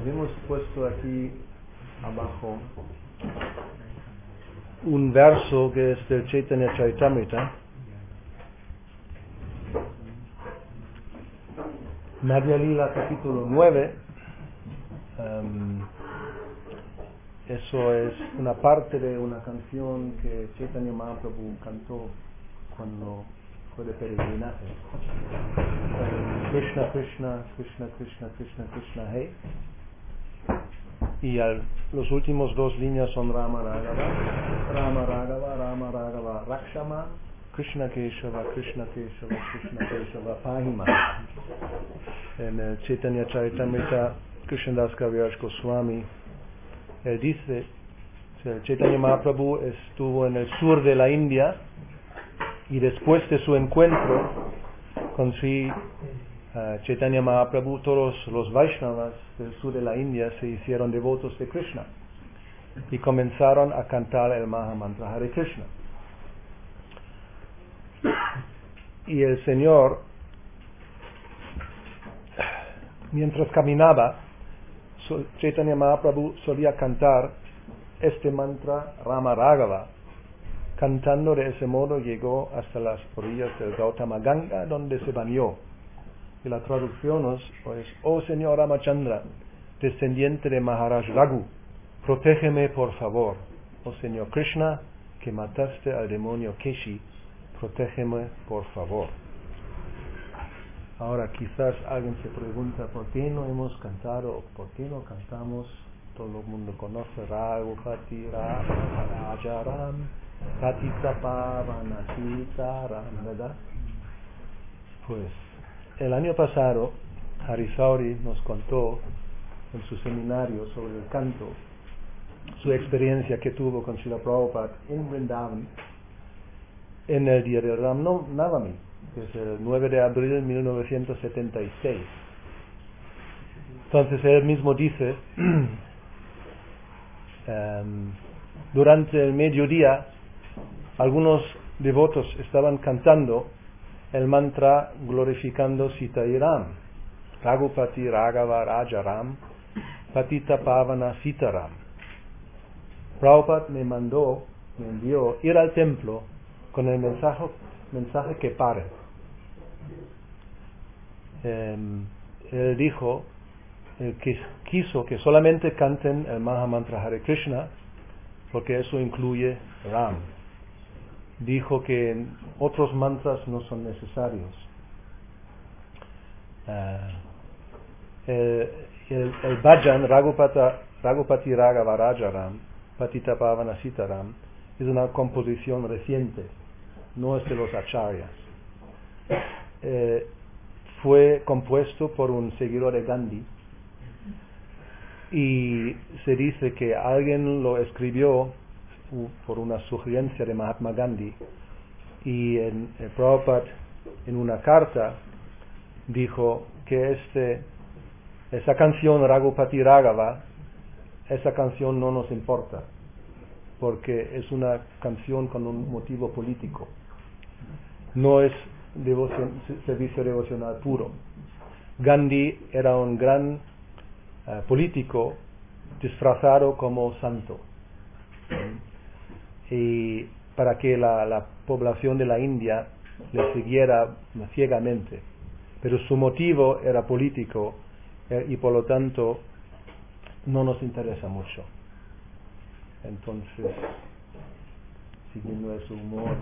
Habíamos puesto aquí abajo un verso que es del Chaitanya Charitamrita, Madhya Lila capítulo 9. Eso es una parte de una canción que Chaitanya Mahaprabhu cantó cuando fue de peregrinaje. Krishna Krishna, Krishna Krishna, Krishna Krishna, Hey. Y los últimos dos líneas son Rama Raghava, Rama Raghava, Rama Raghava, Rakshama, Krishna Keshava, Krishna Keshava, Krishna Keshava, Pahima. En el Chaitanya Charitamrita, Krishnadas Kaviraj Goswami, él dice, el Chaitanya Mahaprabhu estuvo en el sur de la India y después de su encuentro con Sri Chaitanya Mahaprabhu, todos los Vaishnavas del sur de la India se hicieron devotos de Krishna y comenzaron a cantar el Mahamantra Hare Krishna. Y el Señor, mientras caminaba, Chaitanya Mahaprabhu solía cantar este mantra Rama Raghava. Cantando de ese modo llegó hasta las orillas del Gautama Ganga, donde se bañó. Y la traducción es: oh Señor Ramachandra, descendiente de Maharaj Raghu, protégeme por favor. Oh Señor Krishna, que mataste al demonio Keshi, protégeme por favor. Ahora quizás alguien se pregunta por qué no hemos cantado, o por qué no cantamos. Todo el mundo conoce Raghupati Rajaram, Patita Pavana Sitaram, ¿verdad? Pues el año pasado Harisauri nos contó en su seminario sobre el canto su experiencia que tuvo con Srila Prabhupada en Vrindavan en el día de Ram Navami, que es el 9 de abril de 1976. Entonces él mismo dice, durante el mediodía algunos devotos estaban cantando el mantra glorificando Sita y Ram, Raghupati Raghava Rajaram, Patita Pavana Sitaram. Prabhupada me envió ir al templo con el mensaje que paren. Él dijo que quiso que solamente canten el Mahamantra Hare Krishna, porque eso incluye Ram. Dijo que otros mantras no son necesarios. El bhajan Raghupati Raghava Rajaram, Patita Pavana Sitaram, es una composición reciente, no es de los acharyas. Fue compuesto por un seguidor de Gandhi y se dice que alguien lo escribió por una sugerencia de Mahatma Gandhi, y Prabhupada en una carta dijo que esa canción Raghupati Raghava, esa canción no nos importa porque es una canción con un motivo político, no es servicio devocional puro. Gandhi era un gran político disfrazado como santo, y para que la población de la India le siguiera ciegamente, pero su motivo era político y por lo tanto no nos interesa mucho. Entonces, siguiendo ese humor,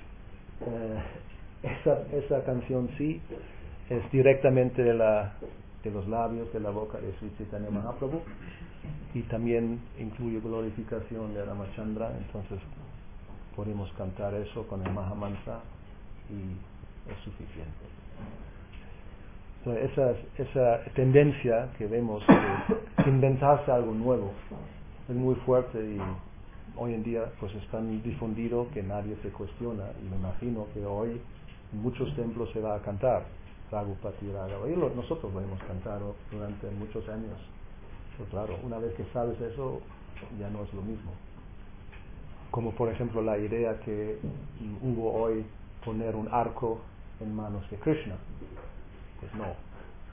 esa canción sí es directamente de los labios, de la boca de Sri Chaitanya Mahaprabhu, y también incluye glorificación de Ramachandra. Entonces podemos cantar eso con el Mahamantra y es suficiente. Entonces, esa tendencia que vemos de inventarse algo nuevo es muy fuerte, y hoy en día pues es tan difundido que nadie se cuestiona, y me imagino que hoy en muchos templos se va a cantar Raghupati Raghava, y nosotros lo hemos cantado durante muchos años. Pero claro, una vez que sabes eso, ya no es lo mismo. Como por ejemplo la idea que hubo hoy, poner un arco en manos de Krishna. Pues no,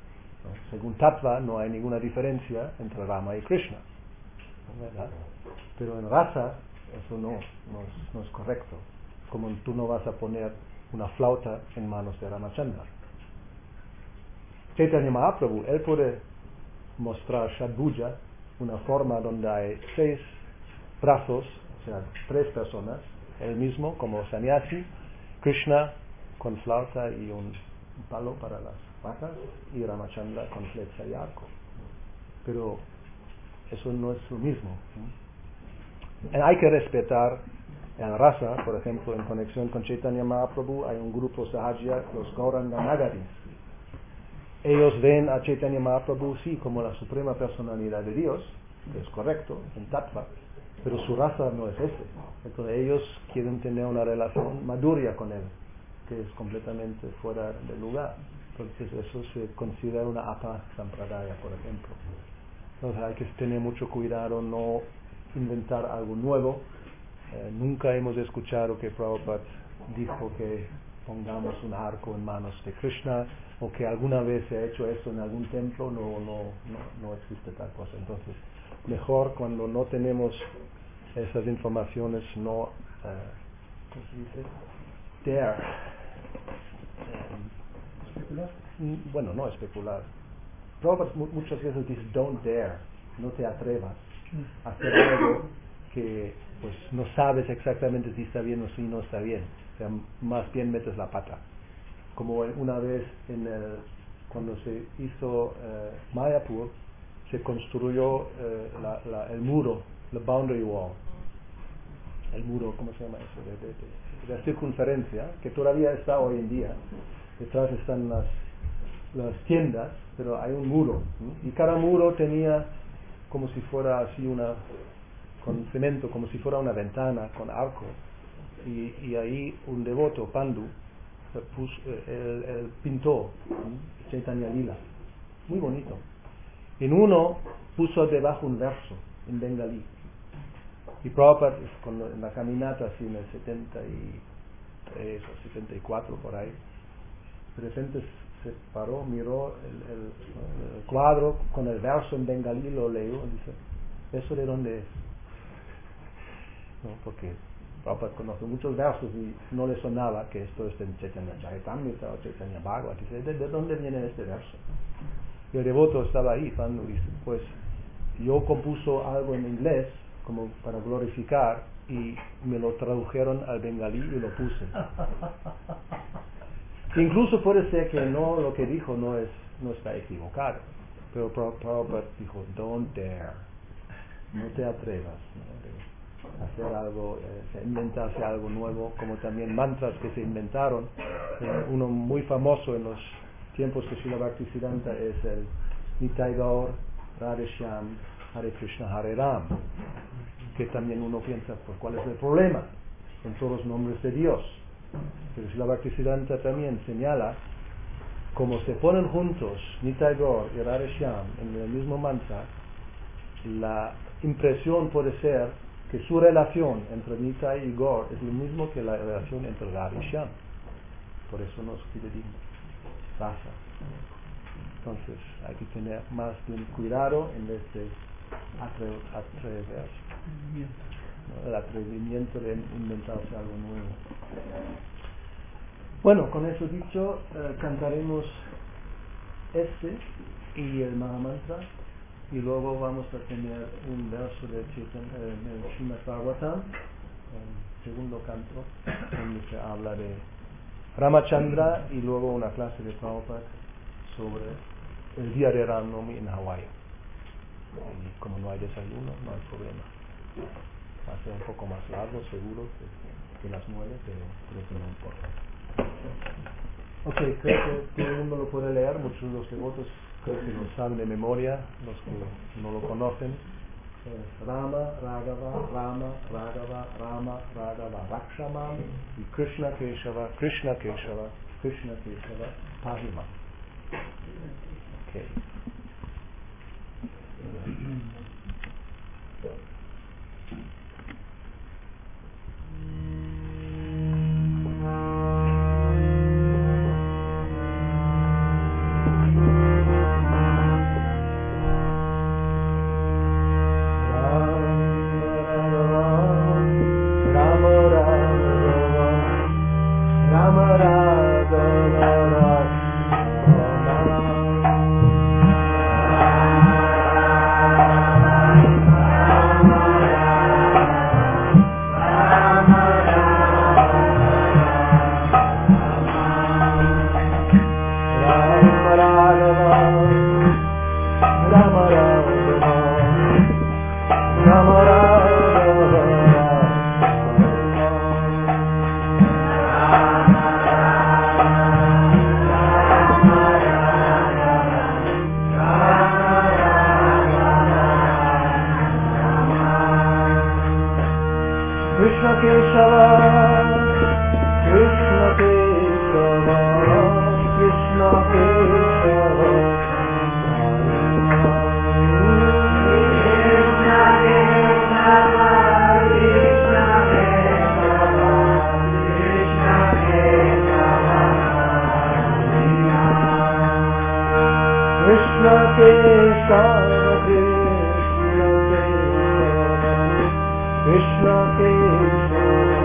¿no? Según Tattva no hay ninguna diferencia entre Rama y Krishna, ¿verdad? Pero en rasa eso no es correcto. Como tú no vas a poner una flauta en manos de Ramachandra. Chaitanya Mahaprabhu, él puede mostrar Shadbhuja, una forma donde hay 6 brazos, o sea, 3 personas, él mismo como sannyasi, Krishna con flauta y un palo para las vacas, y Ramachandra con flecha y arco. Pero eso no es lo mismo, ¿no? Hay que respetar en rasa, por ejemplo, en conexión con Chaitanya Mahaprabhu, hay un grupo Sahaja, los Gauranga Nagaris. Ellos ven a Chaitanya Mahaprabhu sí como la suprema personalidad de Dios, que es correcto, en Tattva, pero su raza no es ese. Entonces ellos quieren tener una relación madurya con él, que es completamente fuera de lugar. Entonces eso se considera una apa sampradaya, por ejemplo. Entonces hay que tener mucho cuidado, no inventar algo nuevo. Nunca hemos escuchado que Prabhupada dijo que pongamos un arco en manos de Krishna, o que alguna vez se ha hecho eso en algún templo. No existe tal cosa. Entonces, mejor cuando no tenemos esas informaciones, no, ¿cómo se dice? Dare. ¿Especular? Bueno, no especular. Prabhupada muchas veces dice, don't dare, no te atrevas a hacer algo que pues no sabes exactamente si está bien o si no está bien. O sea, más bien metes la pata. Como una vez cuando se hizo Mayapur, se construyó el muro, el boundary wall, el muro, ¿cómo se llama eso? De la circunferencia, que todavía está hoy en día. Detrás están las tiendas, pero hay un muro, ¿no? Y cada muro tenía como si fuera así con cemento, como si fuera una ventana con arco, y ahí un devoto, Pandu, él pintó, ¿no? Chaitanya Lila, muy bonito. En uno puso debajo un verso en bengalí, y Prabhupada en la caminata así en el 73 o 74 por ahí, de repente se paró, miró el cuadro con el verso en bengalí, lo leyó y dice, ¿eso de dónde es? ¿No? Porque Prabhupada conoce muchos versos y no le sonaba que esto es de Chaitanya Charitamrita o Chaitanya Bhagavad. Dice, ¿de dónde viene este verso? Y el devoto estaba ahí, y dice, pues yo compuso algo en inglés como para glorificar y me lo tradujeron al bengalí y lo puse. Incluso puede ser que lo que dijo no está equivocado, pero Prabhupada dijo, don't dare, no te atrevas, ¿no? De hacer algo, inventarse algo nuevo, como también mantras que se inventaron. Uno muy famoso en los tiempos de Srila Bhaktisiddhanta es el Nitai Gaur, Radhe Shyam, Hare Krishna, Hare Ram, que también uno piensa, pues, ¿cuál es el problema? Son todos nombres de Dios. Pero Srila Bhaktisiddhanta también señala, como se ponen juntos Nitai Gaur y Radhe Shyam en el mismo mantra, la impresión puede ser que su relación entre Nitai y Gaur es lo mismo que la relación entre Radhe y Shyam. Por eso nos dividimos raza. Entonces hay que tener más bien cuidado en vez de atrever, ¿no? El atrevimiento de inventarse algo nuevo. Bueno, con eso dicho, cantaremos este y el Mahamantra, y luego vamos a tener un verso de Srimad Bhagavatam, el segundo canto, donde se habla de Ramachandra, y luego una clase de Prabhupada sobre el día de Ram Navami en Hawái. Y como no hay desayuno, no hay problema. Va a ser un poco más largo, seguro, que las 9, pero creo que no importa. Ok, creo que todo el mundo lo puede leer, muchos de los devotos creo que lo saben de memoria, los que no lo conocen. Rama, Raghava, Rama, Raghava, Rama, Raghava, Rakshamam, y Krishna Keshava, Krishna Keshava, Krishna Keshava, Pahima. Okay. Keshava Krishna Keshava Krishna Keshava Krishna Keshava Krishna Keshava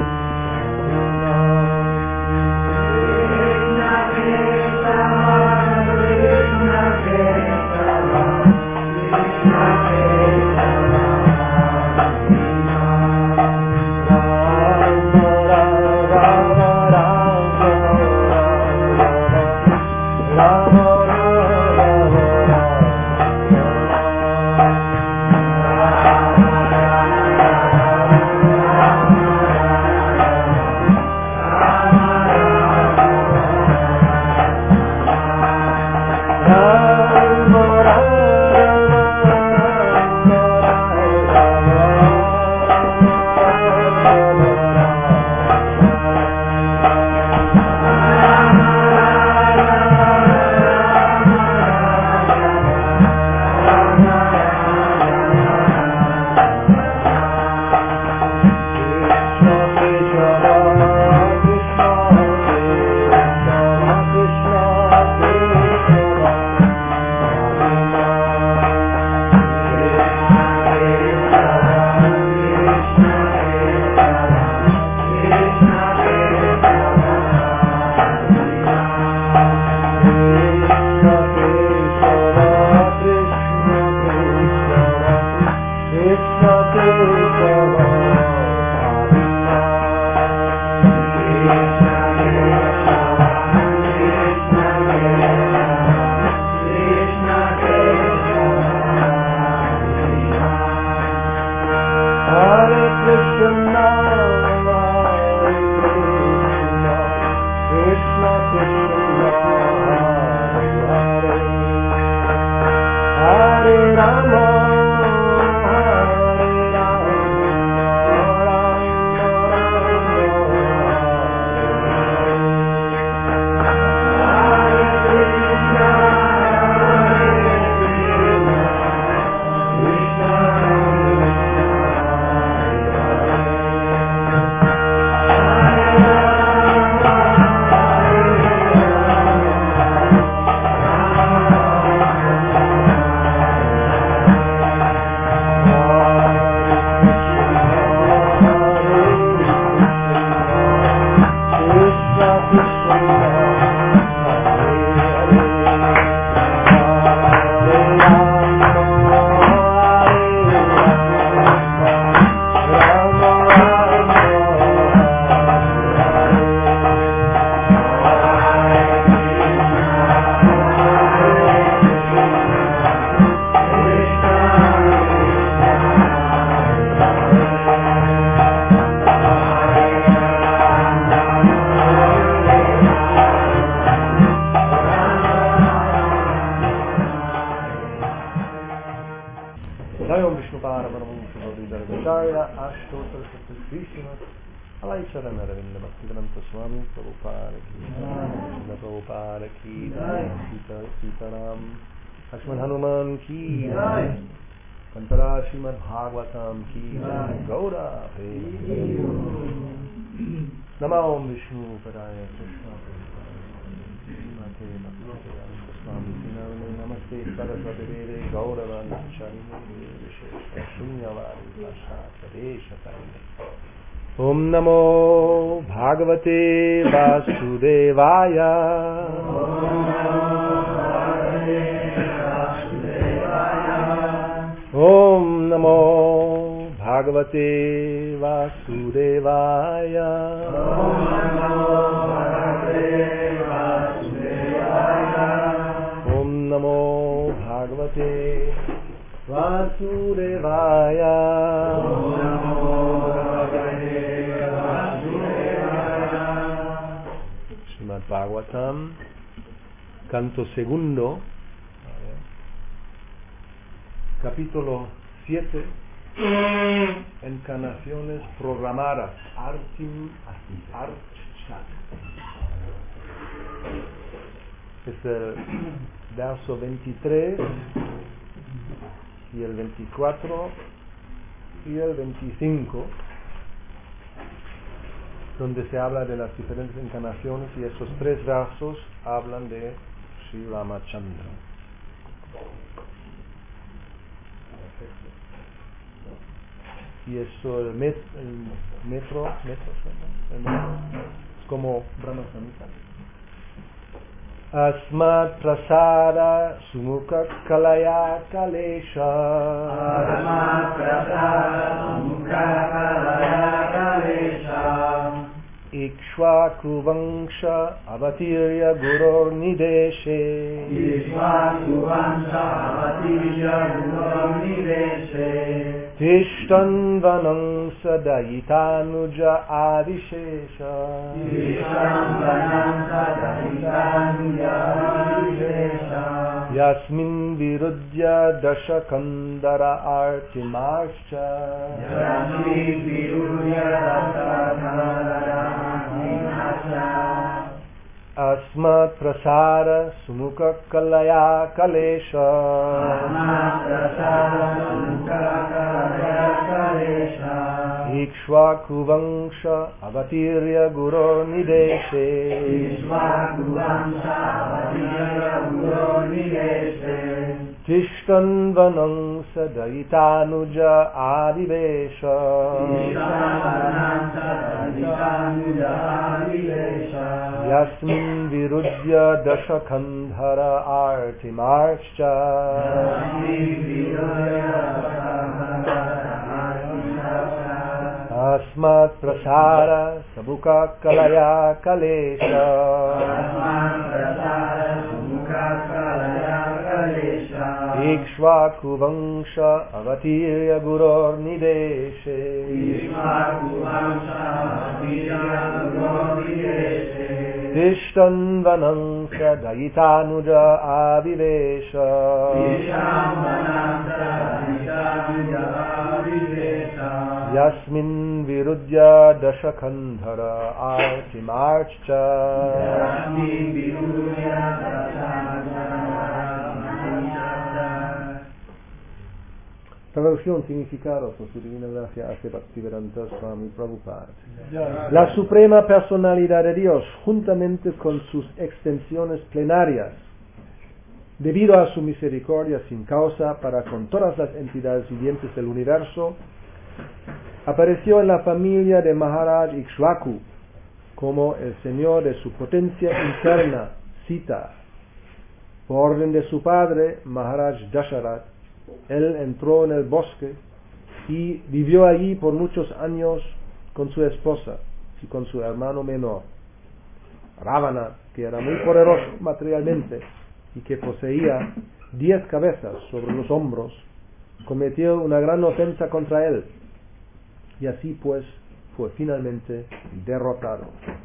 Lakshman हनुमान की कंतरा श्रीमद् भागवतम की गौरा नमो विष्णु पदाय कृष्ण नमस्ते सरस्वती देवे गौरवाणी विशेष शून्यवादी भाषा प्रदेश ओम नमो भागवते वासुदेवाय ओम नमो भागवते वासुदेवाय ओम नमो भागवते वासुदेवाय श्रीमद् Bhagavatam canto segundo capítulo 7 encarnaciones programadas. Artim Archat. Es el verso 23 y el 24 y el 25, donde se habla de las diferentes encarnaciones, y esos tres versos hablan de Sri Ramachandra. Y eso, el metro es como Brahma Samhita. Asmat prasada sumukha kalaya kalesha. Asmat prasada sumukha kalaya kalesha. Ikshvaku vangsha avatirya guror nideshe. Ikshvaku vangsha avatirya guror nideshe. Tishtan vanam sadayitanuja adishesha. Tishtan vanam sadayitanuja adishesha. Yasmin virudya dashakandara artimarscha. Yasmin virudya dashakandara artimarscha. Asmat prasara sumukha kalaya kalesha. Asmat prasara sumukha kalaya kalesha. Ikshvaku vangsha avatirya guror nideshe. Ikshvaku vangsha avatirya guror nideshe. Tishtan vanam sadayitanuja adivesha. Tishtan vanam sadayitanuja adivesha. Yasmin virudya dashakandhara artimarscha. Yasmin virudya dashakandhara artimarscha. Asmat prasara sabukha kalaya kalesha. Asmat prasara sabukha kalaya kalesha. Ikshvaku vangsha avatirya guror nideshe. Ikshvaku vangsha avatirya guror nideshe. Tishtan vanam sadayitanuja adivesha. Tishtan vanam sadayitanuja adivesha. Yasmin virudya dashakandhara artimarscha. Yasmin virudya dashakandhara artimarscha. Traducción, significado, por su divina gracia, hace Bhaktivedanta Swami Prabhupada. La suprema personalidad de Dios, juntamente con sus extensiones plenarias, debido a su misericordia sin causa para con todas las entidades vivientes del universo, apareció en la familia de Maharaj Ikshvaku como el señor de su potencia interna, Sita. Por orden de su padre, Maharaj Dasharat, él entró en el bosque y vivió allí por muchos años con su esposa y con su hermano menor. Ravana, que era muy poderoso materialmente y que poseía 10 cabezas sobre los hombros, cometió una gran ofensa contra él, y así pues fue finalmente derrotado.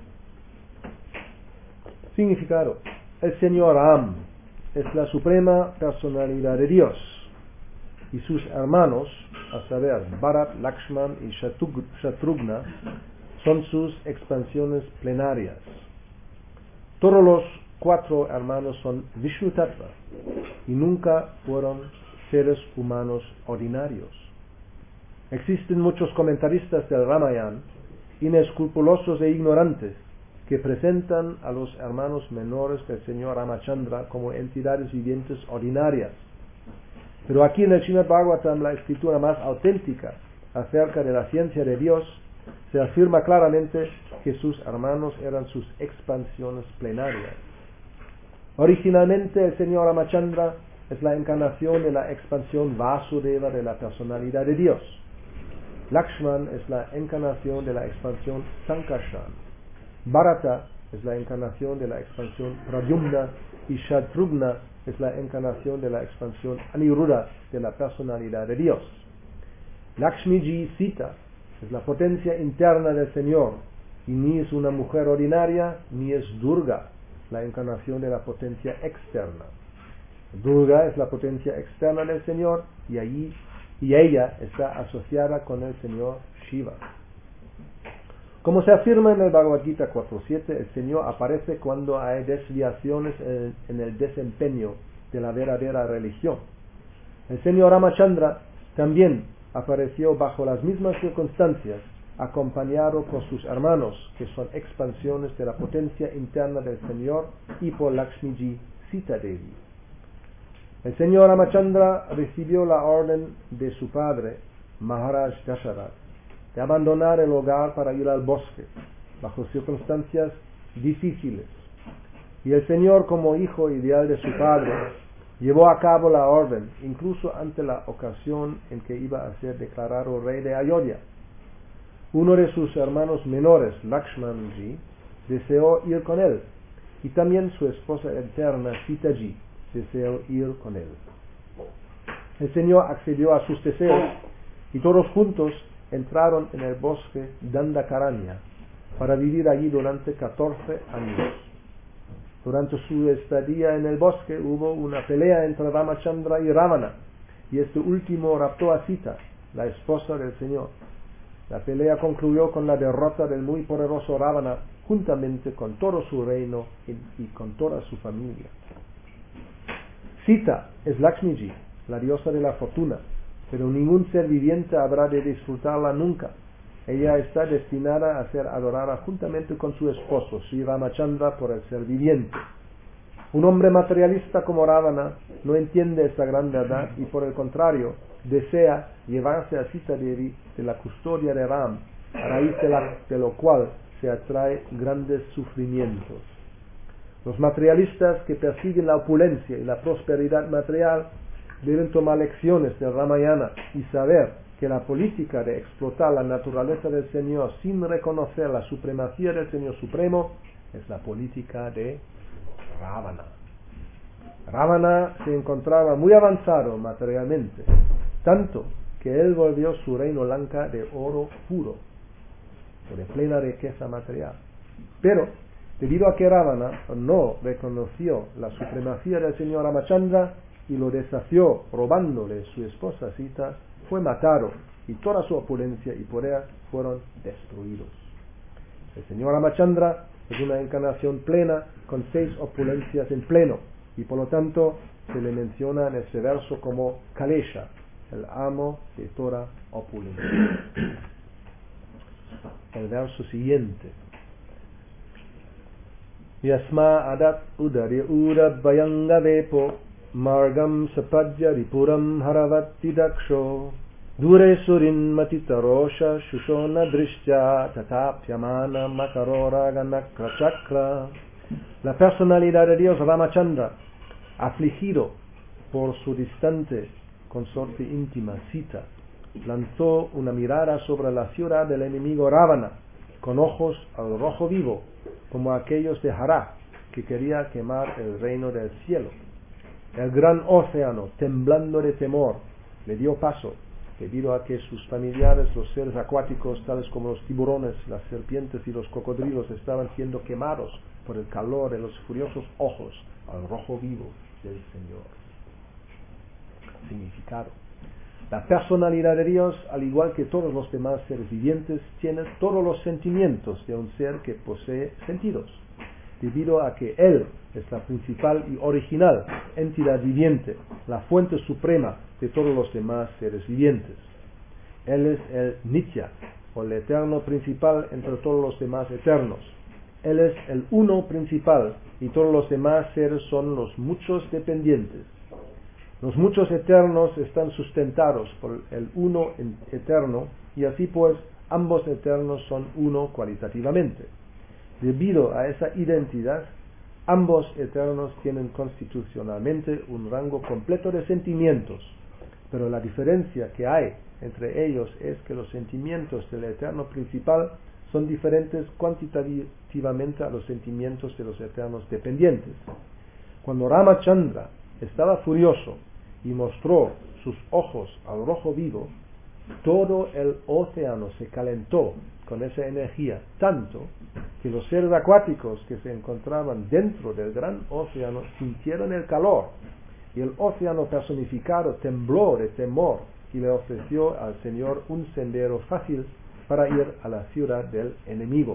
Significado: el Señor Ram es la suprema personalidad de Dios, y sus hermanos, a saber, Bharat, Lakshman y Shatrughna, son sus expansiones plenarias. Todos los 4 hermanos son Vishnu Tattva y nunca fueron seres humanos ordinarios. Existen muchos comentaristas del Ramayana, inescrupulosos e ignorantes, que presentan a los hermanos menores del señor Ramachandra como entidades vivientes ordinarias. Pero aquí en el Srimad Bhagavatam, la escritura más auténtica acerca de la ciencia de Dios, se afirma claramente que sus hermanos eran sus expansiones plenarias. Originalmente el señor Ramachandra es la encarnación de la expansión Vasudeva de la personalidad de Dios. Lakshman es la encarnación de la expansión Sankarshan. Bharata es la encarnación de la expansión Pradyumna, y Shatrughna es la encarnación de la expansión Aniruddha de la personalidad de Dios. Lakshmiji Sita es la potencia interna del Señor, y ni es una mujer ordinaria, ni es Durga, la encarnación de la potencia externa. Durga es la potencia externa del Señor, y allí y ella está asociada con el Señor Shiva. Como se afirma en el Bhagavad Gita 4.7, el Señor aparece cuando hay desviaciones en el desempeño de la verdadera religión. El Señor Ramachandra también apareció bajo las mismas circunstancias, acompañado por sus hermanos, que son expansiones de la potencia interna del Señor, y por Lakshmiji Sita Devi. El Señor Ramachandra recibió la orden de su padre, Maharaj Dasharatha, de abandonar el hogar para ir al bosque, bajo circunstancias difíciles. Y el Señor, como hijo ideal de su padre, llevó a cabo la orden, incluso ante la ocasión en que iba a ser declarado rey de Ayodhya. Uno de sus hermanos menores, Lakshmanji, deseó ir con él, y también su esposa eterna, Sitaji, deseó ir con él. El Señor accedió a sus deseos, y todos juntos entraron en el bosque Dandakaranya para vivir allí durante 14 años. Durante su estadía en el bosque hubo una pelea entre Ramachandra y Ravana, y este último raptó a Sita, la esposa del Señor. La pelea concluyó con la derrota del muy poderoso Ravana, juntamente con todo su reino y con toda su familia. Sita es Lakshmiji, la diosa de la fortuna, pero ningún ser viviente habrá de disfrutarla nunca. Ella está destinada a ser adorada juntamente con su esposo, Sri Ramachandra, por el ser viviente. Un hombre materialista como Ravana no entiende esta gran verdad y, por el contrario, desea llevarse a Sita Devi de la custodia de Ram, a raíz de lo cual se atrae grandes sufrimientos. Los materialistas que persiguen la opulencia y la prosperidad material deben tomar lecciones del Ramayana y saber que la política de explotar la naturaleza del Señor sin reconocer la supremacía del Señor Supremo es la política de Ravana. Ravana se encontraba muy avanzado materialmente, tanto que él volvió su reino Lanka de oro puro, o de plena riqueza material. Pero, debido a que Ravana no reconoció la supremacía del Señor Ramachandra y lo desafió robándole su esposa Sita, fue matado y toda su opulencia y poder fueron destruidos. El Señor Ramachandra es una encarnación plena con 6 opulencias en pleno, y por lo tanto se le menciona en este verso como Kalesha, el amo de toda opulencia. El verso siguiente: Yasma adat udari urad vayanga vepo margam sapadya ripuram haravati daksho dure surin matitarosha shushona drishya tatapyamana makarora ganakra chakra. La personalidad de Dios Ramachandra, afligido por su distante consorte íntima Sita, lanzó una mirada sobre la ciudad del enemigo Ravana con ojos al rojo vivo, como aquellos de Hara, que quería quemar el reino del cielo. El gran océano, temblando de temor, le dio paso, debido a que sus familiares, los seres acuáticos, tales como los tiburones, las serpientes y los cocodrilos, estaban siendo quemados por el calor de los furiosos ojos al rojo vivo del Señor. Significado: la personalidad de Dios, al igual que todos los demás seres vivientes, tiene todos los sentimientos de un ser que posee sentidos, debido a que Él es la principal y original entidad viviente, la fuente suprema de todos los demás seres vivientes. Él es el Nitya, o el eterno principal entre todos los demás eternos. Él es el uno principal y todos los demás seres son los muchos dependientes. Los muchos eternos están sustentados por el uno eterno, y así pues ambos eternos son uno cualitativamente. Debido a esa identidad, ambos eternos tienen constitucionalmente un rango completo de sentimientos, pero la diferencia que hay entre ellos es que los sentimientos del eterno principal son diferentes cuantitativamente a los sentimientos de los eternos dependientes. Cuando Ramachandra estaba furioso y mostró sus ojos al rojo vivo, todo el océano se calentó con esa energía, tanto que los seres acuáticos que se encontraban dentro del gran océano sintieron el calor, y el océano personificado tembló de temor y le ofreció al Señor un sendero fácil para ir a la ciudad del enemigo.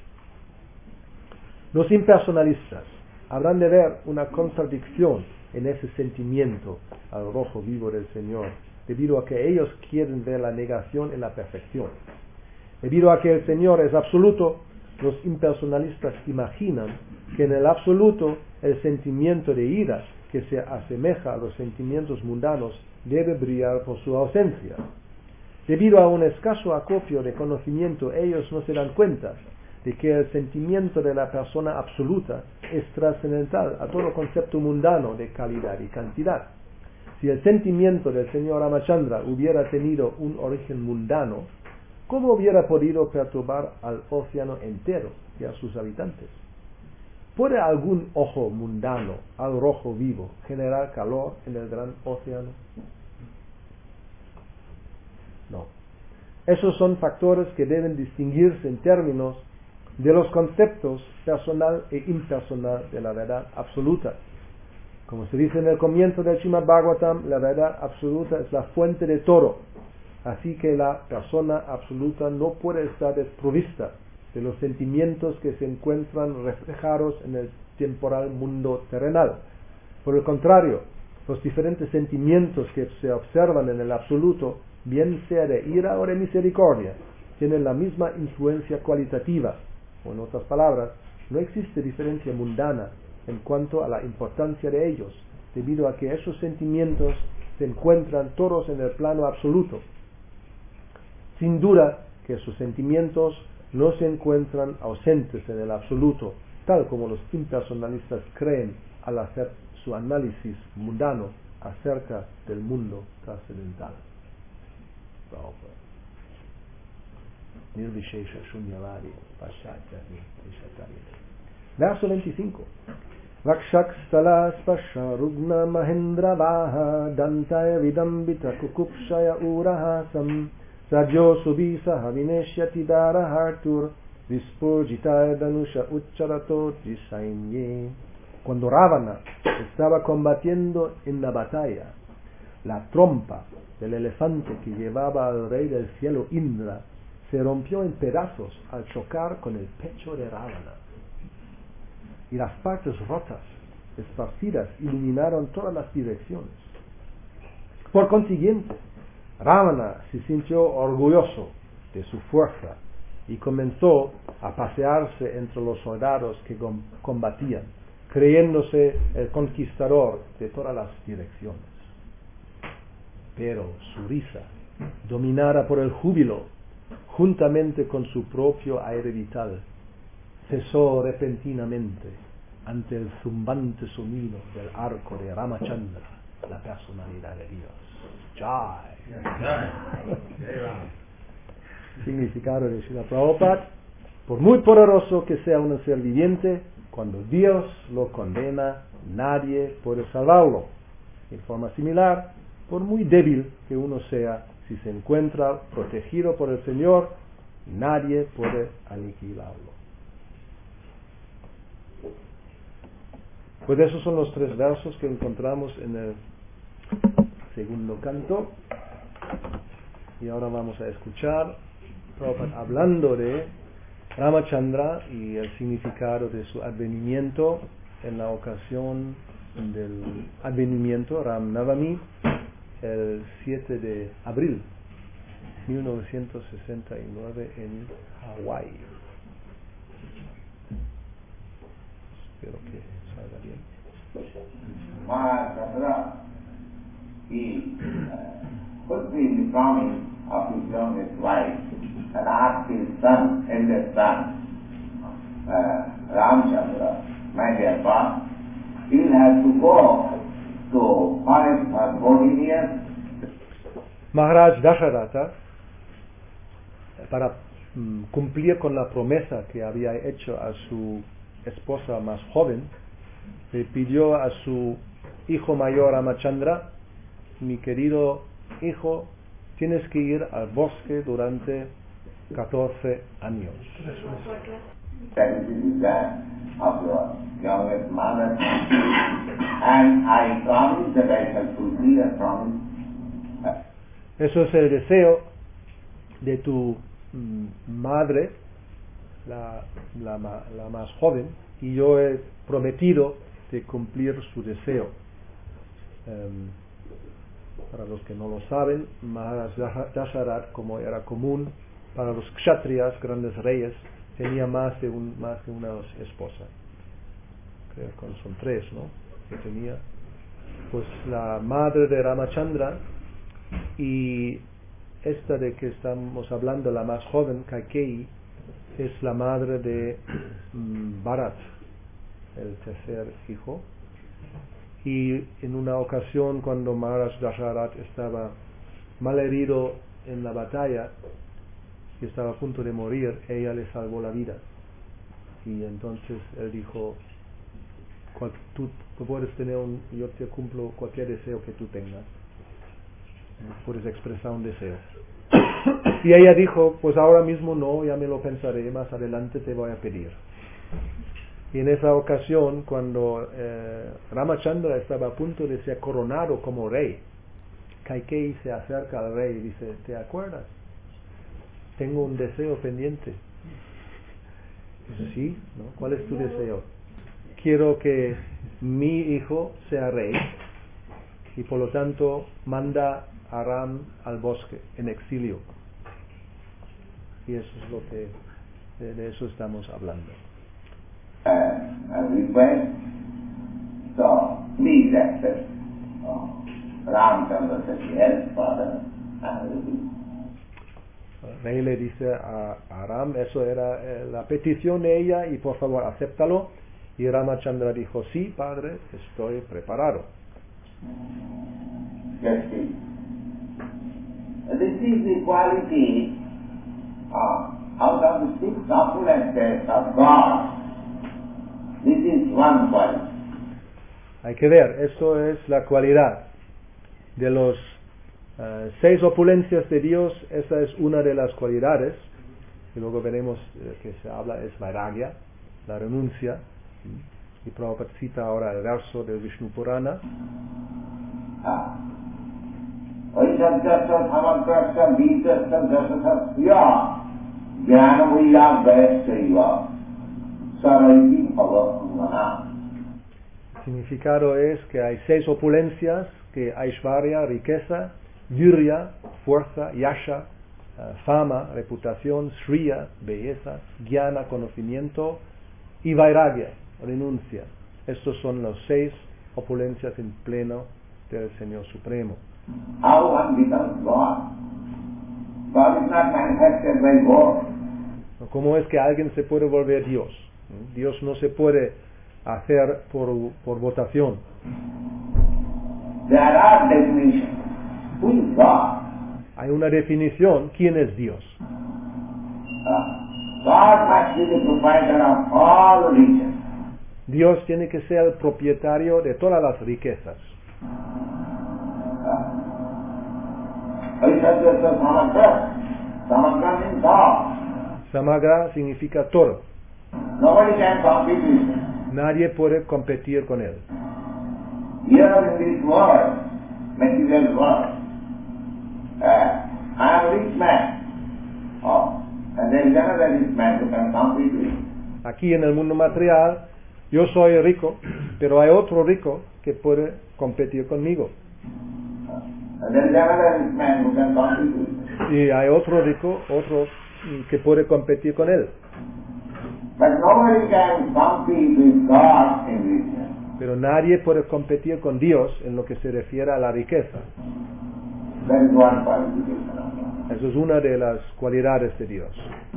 Los impersonalistas habrán de ver una contradicción en ese sentimiento al rojo vivo del Señor, debido a que ellos quieren ver la negación en la perfección. Debido a que el Señor es absoluto, los impersonalistas imaginan que en el absoluto el sentimiento de ira, que se asemeja a los sentimientos mundanos, debe brillar por su ausencia. Debido a un escaso acopio de conocimiento, ellos no se dan cuenta de que el sentimiento de la persona absoluta es trascendental a todo concepto mundano de calidad y cantidad. Si el sentimiento del señor Ramachandra hubiera tenido un origen mundano, ¿cómo hubiera podido perturbar al océano entero y a sus habitantes? ¿Puede algún ojo mundano al rojo vivo generar calor en el gran océano? No. Esos son factores que deben distinguirse en términos de los conceptos personal e impersonal de la verdad absoluta. Como se dice en el comienzo del Srimad Bhagavatam, la verdad absoluta es la fuente de todo, así que la persona absoluta no puede estar desprovista de los sentimientos que se encuentran reflejados en el temporal mundo terrenal. Por el contrario, los diferentes sentimientos que se observan en el absoluto, bien sea de ira o de misericordia, tienen la misma influencia cualitativa, o en otras palabras, no existe diferencia mundana en cuanto a la importancia de ellos, debido a que esos sentimientos se encuentran todos en el plano absoluto. Sin duda que sus sentimientos no se encuentran ausentes en el absoluto, tal como los impersonalistas creen al hacer su análisis mundano acerca del mundo trascendental. Nirvishesha Shunyavadi Paschatya Vishatari. Verso 25. Vakshakstala spasha rugna mahendra vaha dantaya vidambita kukupshaya urahasam sajyo subisa havineshyati dara hartur vispurjitaya danusha ucharato jisainye. Cuando Ravana estaba combatiendo en la batalla, la trompa del elefante que llevaba al rey del cielo Indra se rompió en pedazos al chocar con el pecho de Ravana. Y las partes rotas, esparcidas, iluminaron todas las direcciones. Por consiguiente, Ravana se sintió orgulloso de su fuerza y comenzó a pasearse entre los soldados que combatían, creyéndose el conquistador de todas las direcciones. Pero su risa, dominada por el júbilo, juntamente con su propio aire vital, cesó repentinamente ante el zumbante sonido del arco de Ramachandra, la personalidad de Dios. Jai. Significado de Srila Prabhupada: por muy poderoso que sea un ser viviente, cuando Dios lo condena, nadie puede salvarlo. En forma similar, por muy débil que uno sea, si se encuentra protegido por el Señor, nadie puede aniquilarlo. Pues esos son los 3 versos que encontramos en el segundo canto. Y ahora vamos a escuchar Prabhupada hablando de Ramachandra y el significado de su advenimiento en la ocasión del advenimiento Ram Navami, el 7 de abril 1969 en Hawái. Espero que salga bien. Ramachandra, he fulfilled the promise of his youngest wife and asked his son, eldest son, Ramachandra, my dear son, you'll have to go to forest for 14 years. Maharaj Dasharatha, para cumplir con la promesa que había hecho a su esposa más joven, le pidió a su hijo mayor Ramachandra: mi querido hijo, tienes que ir al bosque durante 14 años. That is the desire of your youngest mother, and I promise that I shall fulfill that promise. Eso es el deseo de tu madre, la más joven, y yo he prometido de cumplir su deseo. Para los que no lo saben, Maharaj Dasharat, como era común para los kshatriyas, grandes reyes, tenía más de una esposa. Creo que son 3, ¿no? Que tenía. Pues la madre de Ramachandra y esta de que estamos hablando, la más joven, Kaikeyi, es la madre de Bharat, el tercer hijo. Y en una ocasión, cuando Maharaj Dasharat estaba mal herido en la batalla y estaba a punto de morir, ella le salvó la vida. Y entonces él dijo: tú puedes tener yo te cumplo cualquier deseo que tú tengas, puedes expresar un deseo. Y ella dijo: pues ahora mismo no, ya me lo pensaré, más adelante te voy a pedir. Y en esa ocasión, cuando Ramachandra estaba a punto de ser coronado como rey, Kaikeyi se acerca al rey y dice: ¿te acuerdas? Tengo un deseo pendiente. Dice: sí, ¿no? ¿Cuál es tu deseo? Quiero que mi hijo sea rey y por lo tanto manda a Ram al bosque en exilio. Y eso es lo que de eso estamos hablando. A request, so please accept Ramchandra said yes, father, I will do. El rey le dice a Ram, eso era la petición de ella, y por favor acéptalo. Y Ramachandra dijo: sí, padre, estoy preparado. Yes, see. This is the quality out of the 6 opulences of God. This is one quality. Hay que ver, esto es la cualidad de los 6 opulencias de Dios. Esa es una de las cualidades. Y luego veremos que se habla es vairagya, la renuncia. Y Prabhupada cita ahora el verso del Vishnu Purana. Significado es que hay 6 opulencias, que Aishvarya, riqueza, Virya, fuerza, Yasha, fama, reputación, Shriya, belleza, Jnana, conocimiento, y Vairagya, renuncia. Estos son los 6 opulencias en pleno del Señor Supremo. How one becomes God? God is not manifested by words. ¿Cómo es que alguien se puede volver Dios? Dios no se puede hacer por votación. There are definitions. Who is God? Hay una definición. ¿Quién es Dios? God must be the proprietor of all riches. Dios tiene que ser el propietario de todas las riquezas. Samagra significa todo. Nobody can compete with him. Nadie puede competir con él. Here in this world, material world, I am a rich man. And there is another rich man who can compete with him. Aquí en el mundo material, yo soy rico, pero hay otro rico que puede competir conmigo. And there is another rich man who can compete with him. Y hay otro rico, otro que puede competir con él. But nobody can compete with God in riches. Pero nadie puede competir con Dios en lo que se refiere a la riqueza. That is one qualification of God. Eso es una de las cualidades de Dios.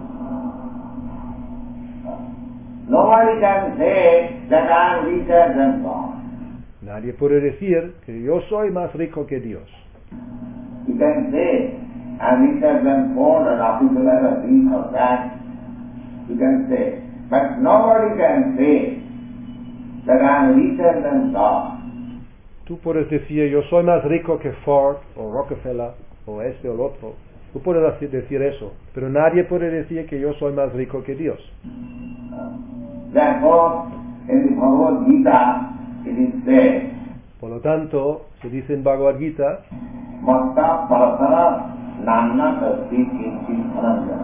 Nobody can say that I am richer than God. Nadie puede decir que yo soy más rico que Dios. You can say, I am richer than Ford or Rockefeller or this or that. You can say. But nobody can say that I am richer than God. Tú puedes decir, yo soy más rico que Ford o Rockefeller o este o el otro. Tú puedes decir eso, pero nadie puede decir que yo soy más rico que Dios. Therefore, in the Bhagavad Gita, it is said, Por lo tanto, se dice en Bhagavad Gita, Matta Parasara Namna Tasvi Kinchi Dhananjaya.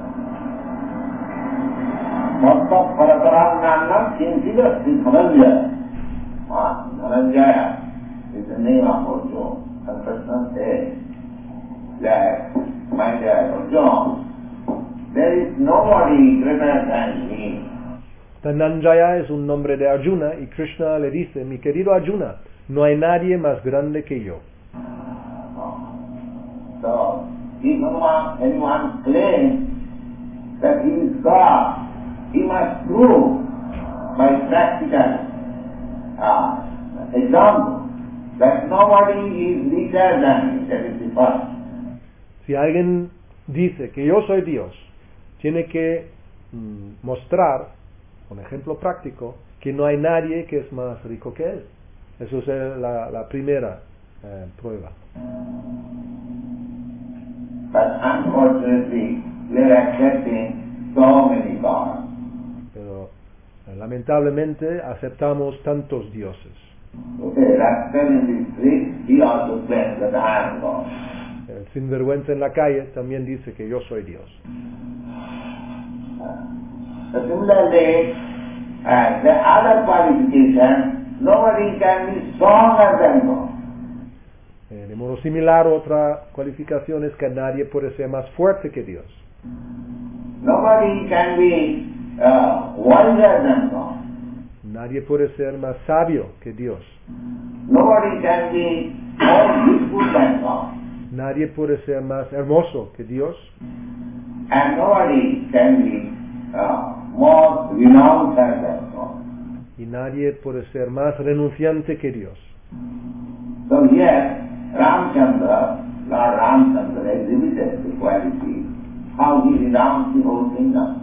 Tattva Parataram Namna Kinchi Tasvi Dhananjaya. Dhananjaya is the name of Arjuna. And Krishna says that, my dear Arjuna, there is nobody greater than me. Dhananjaya es un nombre de Arjuna y Krishna le dice, mi querido Arjuna, no hay nadie más grande que yo. So, if anyone claims that he is God, he must prove by practical example that nobody is weaker than me. That is the first. Si alguien dice que yo soy Dios, tiene que mostrar, con ejemplo práctico, que no hay nadie que es más rico que él. Eso es la primera prueba. But unfortunately, we are accepting so many gods. Pero lamentablemente aceptamos tantos dioses. Okay, rascal in the street, he also claims that I am God. El sinvergüenza en la calle también dice que yo soy Dios. Similarly, the other qualification, nobody can be stronger than God. De modo similar, otra cualificación es que nadie puede ser más fuerte que Dios. Nobody can be wiser than God. Nadie puede ser más sabio que Dios. Nobody can be more beautiful than God. Nadie puede ser más hermoso que Dios. And nobody can be more renounced than God. Y nadie puede ser más renunciante que Dios. So here, Ramchandra, Lord Ramchandra exhibited the quality, how he renounced the whole kingdom.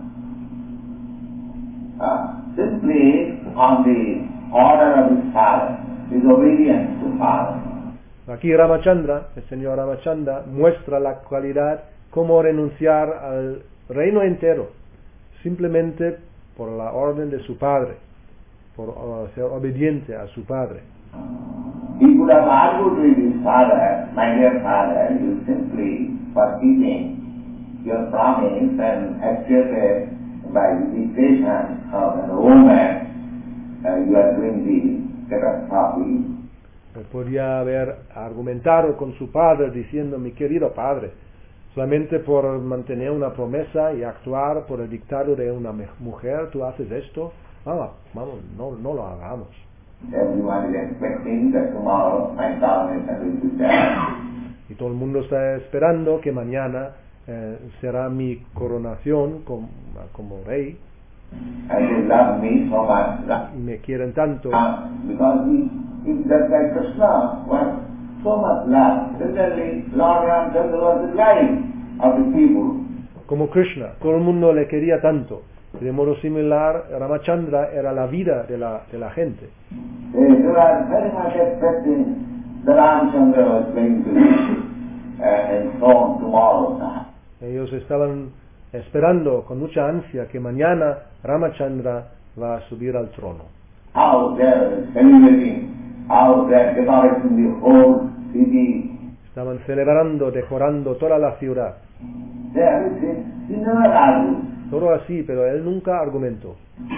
Simply on the order of his father, his obedience to father. Aquí Ramachandra, el señor Ramachandra, muestra la cualidad como renunciar al reino entero, simplemente por la orden de su padre, por ser obediente a su padre. He could have argued with his father, my dear father, you simply for keeping your promise and actuated by the dictation of an woman, you are doing the catastrophe. Podría haber argumentado con su padre diciendo, mi querido padre, solamente por mantener una promesa y actuar por el dictado de una mujer, tú haces esto. Vamos, no lo hagamos. Everyone is expecting that tomorrow my coronation will be there. Y todo el mundo está esperando que mañana será mi coronación como rey. And they love me so much. Y me quieren tanto. Because he just like Krishna was so much love. Similarly, Lord Ramchandra was the life of the people. Como Krishna, todo el mundo le quería tanto. De modo similar, Ramachandra era la vida de la gente. They were very much expecting that Ramchandra was going to be enthroned tomorrow night. Ellos estaban esperando con mucha ansia que mañana Ramachandra va a subir al trono. How they are celebrating, how they are decorating the whole city. Estaban celebrando, decorando toda la ciudad. He never argued. Todo así, pero él nunca argumentó.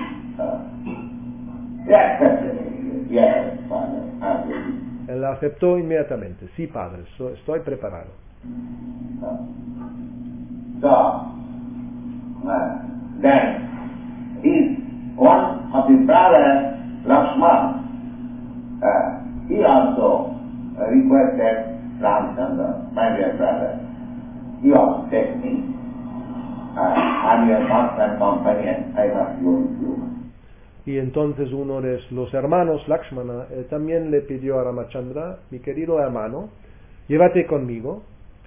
Yes, Father. Él aceptó inmediatamente. Sí, padre, estoy preparado. So, then, one of his brothers, Lakshman, he also requested Ramchandra, my dear brother, he also said me, I'm your constant companion, I must go with you. Y entonces uno de los hermanos, Lakshmana, también le pidió a Ramachandra, mi querido hermano, llévate contigo,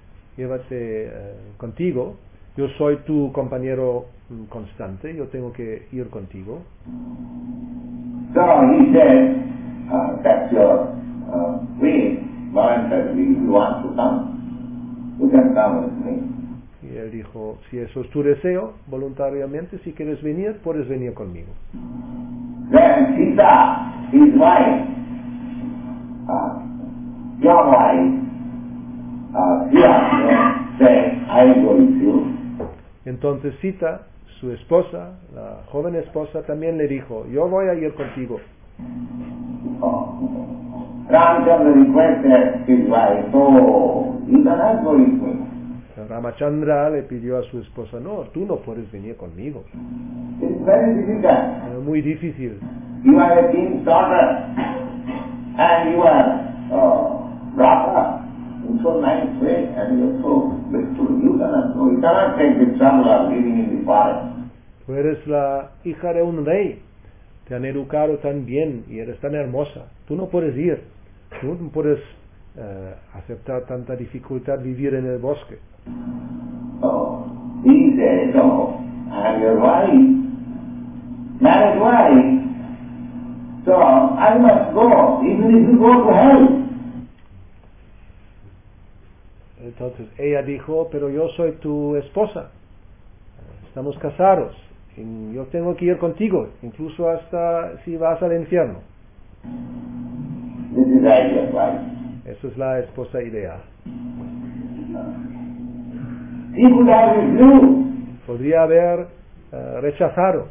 yo soy tu compañero constante, yo tengo que ir contigo. So he said, that's your way, voluntarily, you want to come, you can come with me. Y él dijo, si eso es tu deseo, voluntariamente, si quieres venir, puedes venir conmigo. Then Sita, his wife, your wife, she also said, I go with you. Entonces Sita, su esposa, la joven esposa, también le dijo, yo voy a ir contigo. Ramchandra requested his wife, so you cannot go with me. Ramachandra le pidió a su esposa, no, tú no puedes venir conmigo. It's very difficult. Es muy difícil. You are a king's daughter, and you are brought up in so nice way, and you are so blissful. You cannot take the trouble of living in the forest. Tú eres la hija de un rey, te han educado tan bien y eres tan hermosa. Tú no puedes ir, tú no puedes aceptar tanta dificultad vivir en el bosque. So he said, no, I am your wife, married wife, so I must go, even if you go to hell. Entonces ella dijo, pero yo soy tu esposa, estamos casados, y yo tengo que ir contigo, incluso hasta si vas al infierno. This is ideal wife. Esa es la esposa ideal. He could have refused. Podría haber rechazado.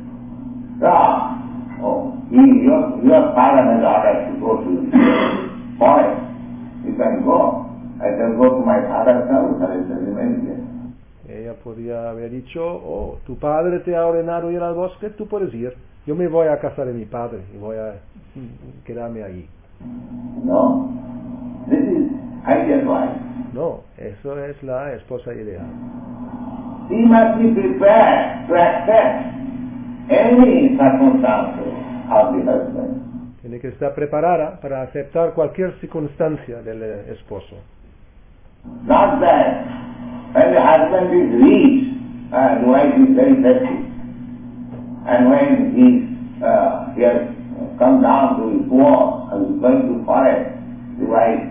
Your father has ordered to go to the forest. You can go. I can go to my father's house. I will remain here. Ella podría haber dicho, oh, tu padre te ha ordenado ir al bosque, tú puedes ir. Yo me voy a casa de mi padre y voy a quedarme allí. No. This is ideal wife. No, eso es la esposa ideal. She must be prepared to accept any circumstances of the husband. Tiene que estar preparada para aceptar cualquier circunstancia del esposo. Not that when the husband is rich, the wife is very thirsty. And when he has come down to his poor and is going to forest, the wife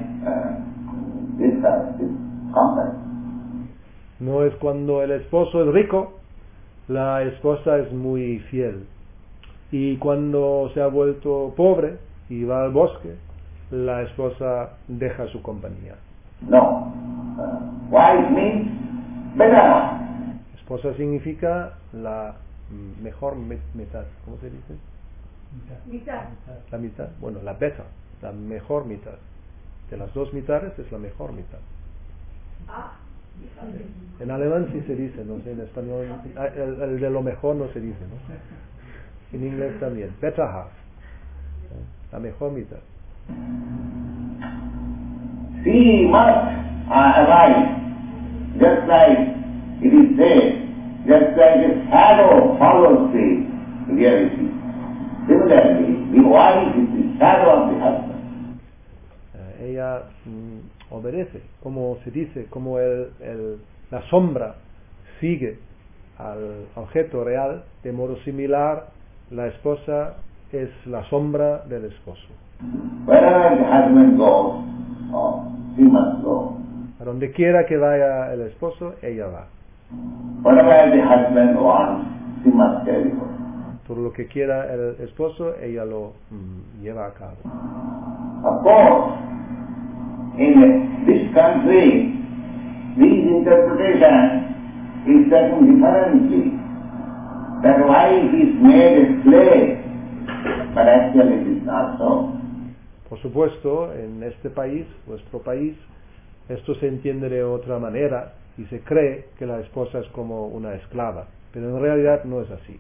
is comfort. No es cuando el esposo es rico, la esposa es muy fiel. Y cuando se ha vuelto pobre y va al bosque, la esposa deja su compañía. No. Wife means better. Esposa significa la mejor mitad. ¿Cómo se dice? Mitad. La mitad. Bueno, la beta, la mejor mitad. De las dos mitades es la mejor mitad. Ah. En alemán sí se dice, no sé, en español, el de lo mejor no se dice, ¿no? En inglés también, better half, la mejor mitad. She must arise, just like it is said, just like a shadow follows the reality. Similarly, the wife is the shadow of the husband. Ella obedece, como se dice, como la sombra sigue al objeto real, de modo similar, la esposa es la sombra del esposo. Wherever the husband goes, she must go. A donde quiera que vaya el esposo, ella va. Whatever the husband wants, she must carry out. Todo lo que quiera el esposo, ella lo lleva a cabo. Of course, in this country, this interpretation is taken differently. That wife is made a slave, but actually it is not so. Por supuesto, en este país, nuestro país, esto se entiende de otra manera y se cree que la esposa es como una esclava, pero en realidad no es así.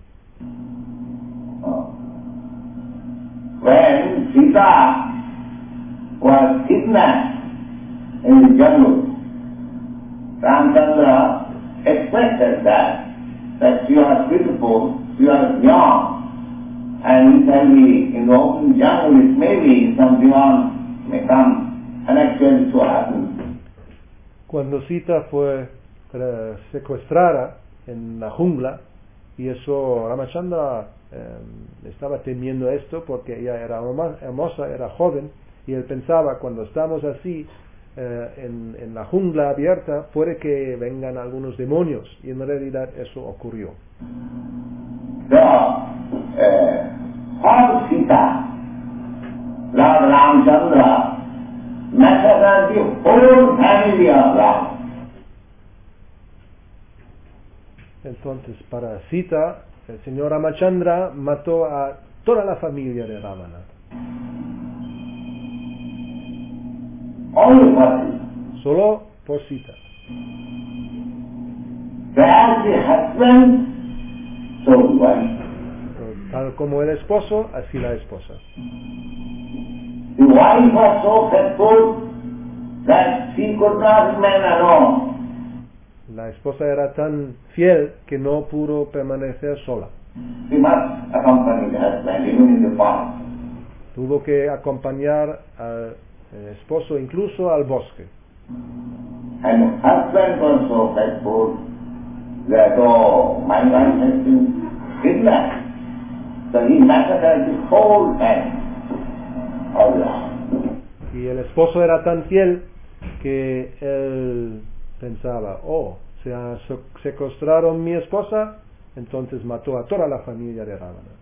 When Sita was kidnapped in the jungle, Ramchandra expected that she was beautiful, she was young, and he shall be in the open jungle, it may be some demand may come, and actually so happened. Cuando Sita fue secuestrada en la jungla, y eso Ramachandra estaba temiendo esto porque ella era hermosa, era joven, y él pensaba, cuando estamos así en la jungla abierta, puede que vengan algunos demonios, y en realidad eso ocurrió. For Sita, Lord Ramchandra massacred the whole family of Ram. Entonces, para Sita, el señor Ramachandra mató a toda la familia de Ravana. Only for Sita. Solo por Sita. As the husband, so the wife. Tal como el esposo, así la esposa. The wife was so faithful that she could not remain alone. La esposa era tan fiel que no pudo permanecer sola. She must accompany the husband even in the forest. Tuvo que acompañar al esposo incluso al bosque. And the husband was so faithful that, oh, my wife has been kidnapped. So he massacred the whole family of the house. Y el esposo era tan fiel que él pensaba, oh, se ha secuestraron mi esposa, entonces mató a toda la familia de Ravana.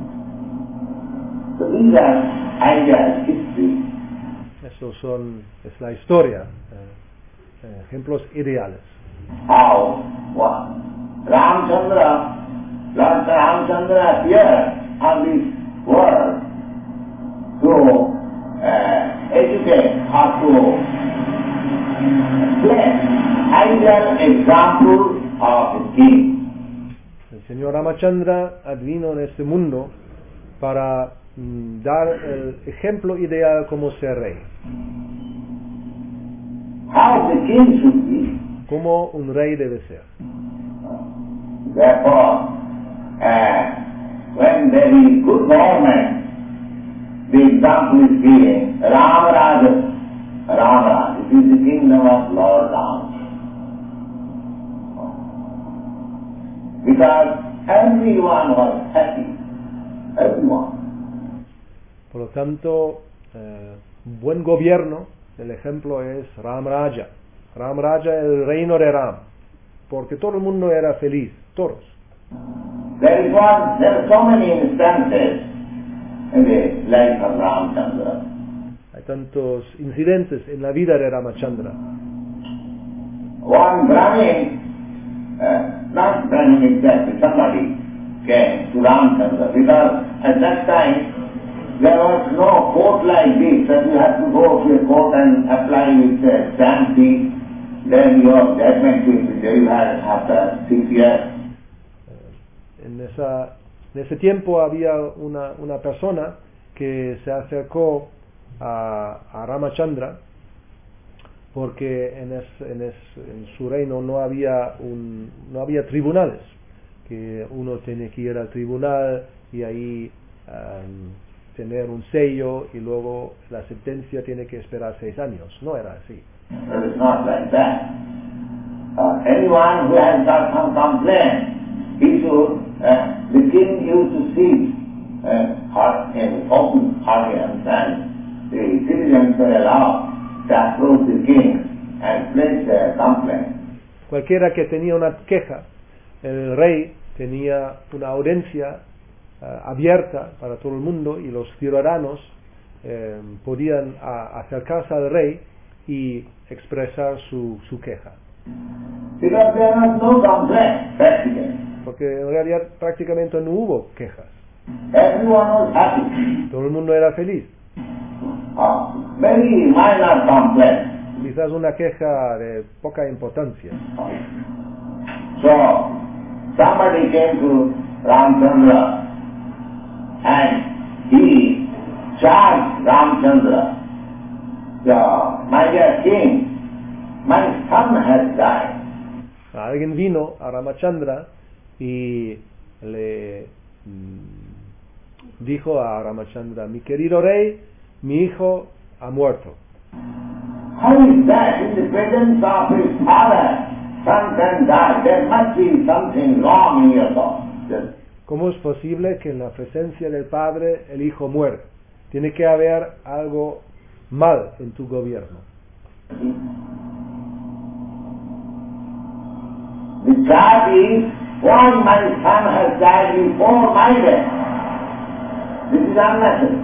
So these are ideas, history. Es la historia, ejemplos ideales. How what? Lord Ramchandra appeared on this world to educate or to place ideal example of a king. El señor Ramachandra vino en este mundo para dar el ejemplo ideal como ser rey. How the king should be. Como un rey debe ser. Therefore, when there is good government, the example is given. Ramaraja, it is the kingdom of Lord Ram. Because everyone was happy. Everyone. Por lo tanto, buen gobierno, el ejemplo es Ram Raja. Ram Raja, el reino de Ram. Porque todo el mundo era feliz, todos. There are so many instances in the life of Ramchandra. Hay tantos incidentes en la vida de Ramachandra. One Brahmin, not Brahmin exactly, somebody came to Ramchandra because at that time there was no court like this that you have to go to a court and apply with stamp deed, then your judgment will be delivered after 6 years. En ese tiempo había una persona que se acercó a Ramachandra porque en su reino no había tribunales, que uno tiene que ir al tribunal y ahí tener un sello y luego la sentencia tiene que esperar 6 años. No era así. But it's not like that. Anyone who has got some complaint, the king used to see in open audience, and the citizens were allowed to approach the king and place their complaint. Cualquiera que tenía una queja, el rey tenía una audiencia abierta para todo el mundo y los ciudadanos podían acercarse al rey y expresar su queja. Because there was no complaint, practically. Porque en realidad prácticamente no hubo quejas. Everyone was happy. Todo el mundo era feliz. Very minor complaint. Quizás una queja de poca importancia. So, somebody came to Ramchandra and he charged Ramchandra, my dear king, my son has died. Alguien vino a Ramachandra y le dijo a Ramachandra, mi querido rey, mi hijo ha muerto. How is that? In the presence of his father, son can die. There must be something wrong in your thought. ¿Cómo es posible que en la presencia del padre el hijo muere? Tiene que haber algo mal en tu gobierno. The charge is, why my son has died before my death? This is unnecessary.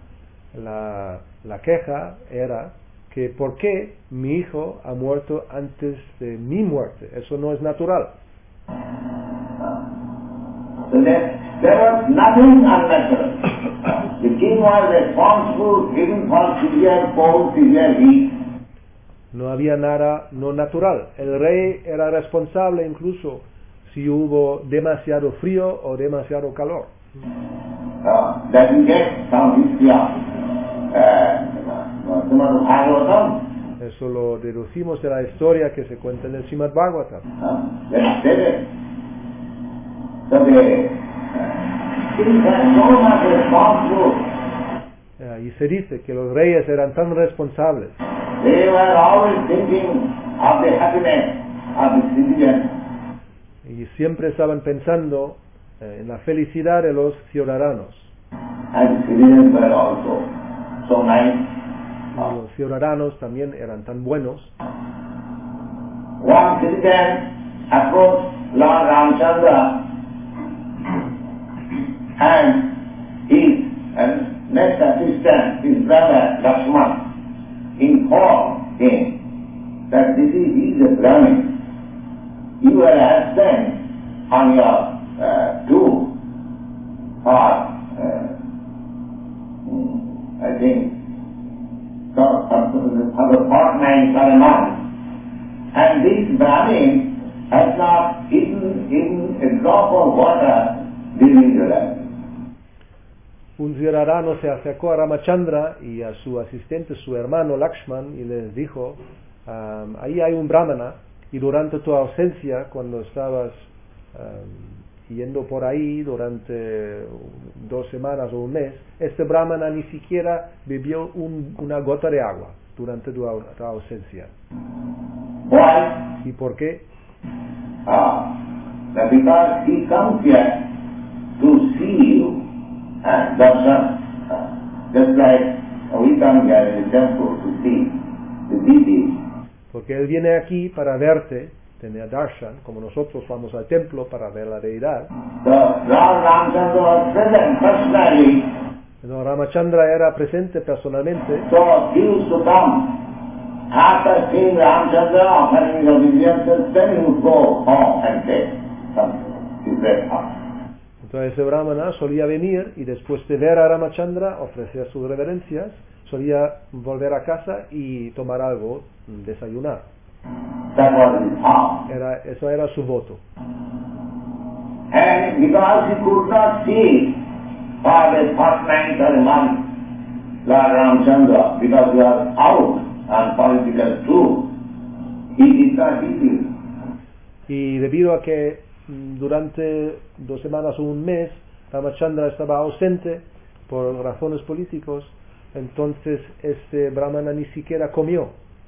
La queja era que ¿por qué mi hijo ha muerto antes de mi muerte? Eso no es natural. So there was nothing unnatural. The king was responsible even for severe cold, severe heat. No había nada no natural. El rey era responsable incluso si hubo demasiado frío o demasiado calor. That we get from history of Srimad Bhagavatam. Eso lo deducimos de la historia que se cuenta en el Srimad Bhagavatam. That said it. So the kings are so much responsible. Y se dice que los reyes eran tan responsables. They were always thinking of the happiness of the citizens. Y siempre estaban pensando en la felicidad de los ciudadanos. And the citizens were also so nice. Y los ciudadanos también eran tan buenos. One citizen approached Lord Ramchandra and his next assistant, his brother Lakshman, informed him that he is a Brahmin. You were absent on your tour for, I think, for the fortnight or a month. And this Brahmin has not eaten a drop of water during the life. Un ciudadano se acercó a Ramachandra y a su asistente, su hermano Lakshman, y les dijo, ahí hay un brahmana, y durante tu ausencia, cuando estabas yendo por ahí durante 2 semanas o un mes, este brahmana ni siquiera bebió una gota de agua durante tu ausencia. Why? ¿Y por qué? Because he comes here to see you and darshan, just like we come here in the temple to see the deities. Porque él viene aquí para verte, tener darshan, como nosotros vamos al templo para ver la deidad. So Lord Ramchandra was present personally. No, Ramachandra era presente personalmente. So he used to come. After seeing Ramchandra offering the obeisances, then he would go home and take something to breakfast. Entonces ese brahmana solía venir y después de ver a Ramachandra ofrecer sus reverencias, solía volver a casa y tomar algo, desayunar. That was his house. Eso era su voto. And because he could not see for the fortnight or a month Lord Ramchandra, because he was out on political tour, he did not eat it. Y debido a que durante 2 semanas o un mes Ramachandra estaba ausente por razones políticos, entonces este brahmana ni siquiera comió.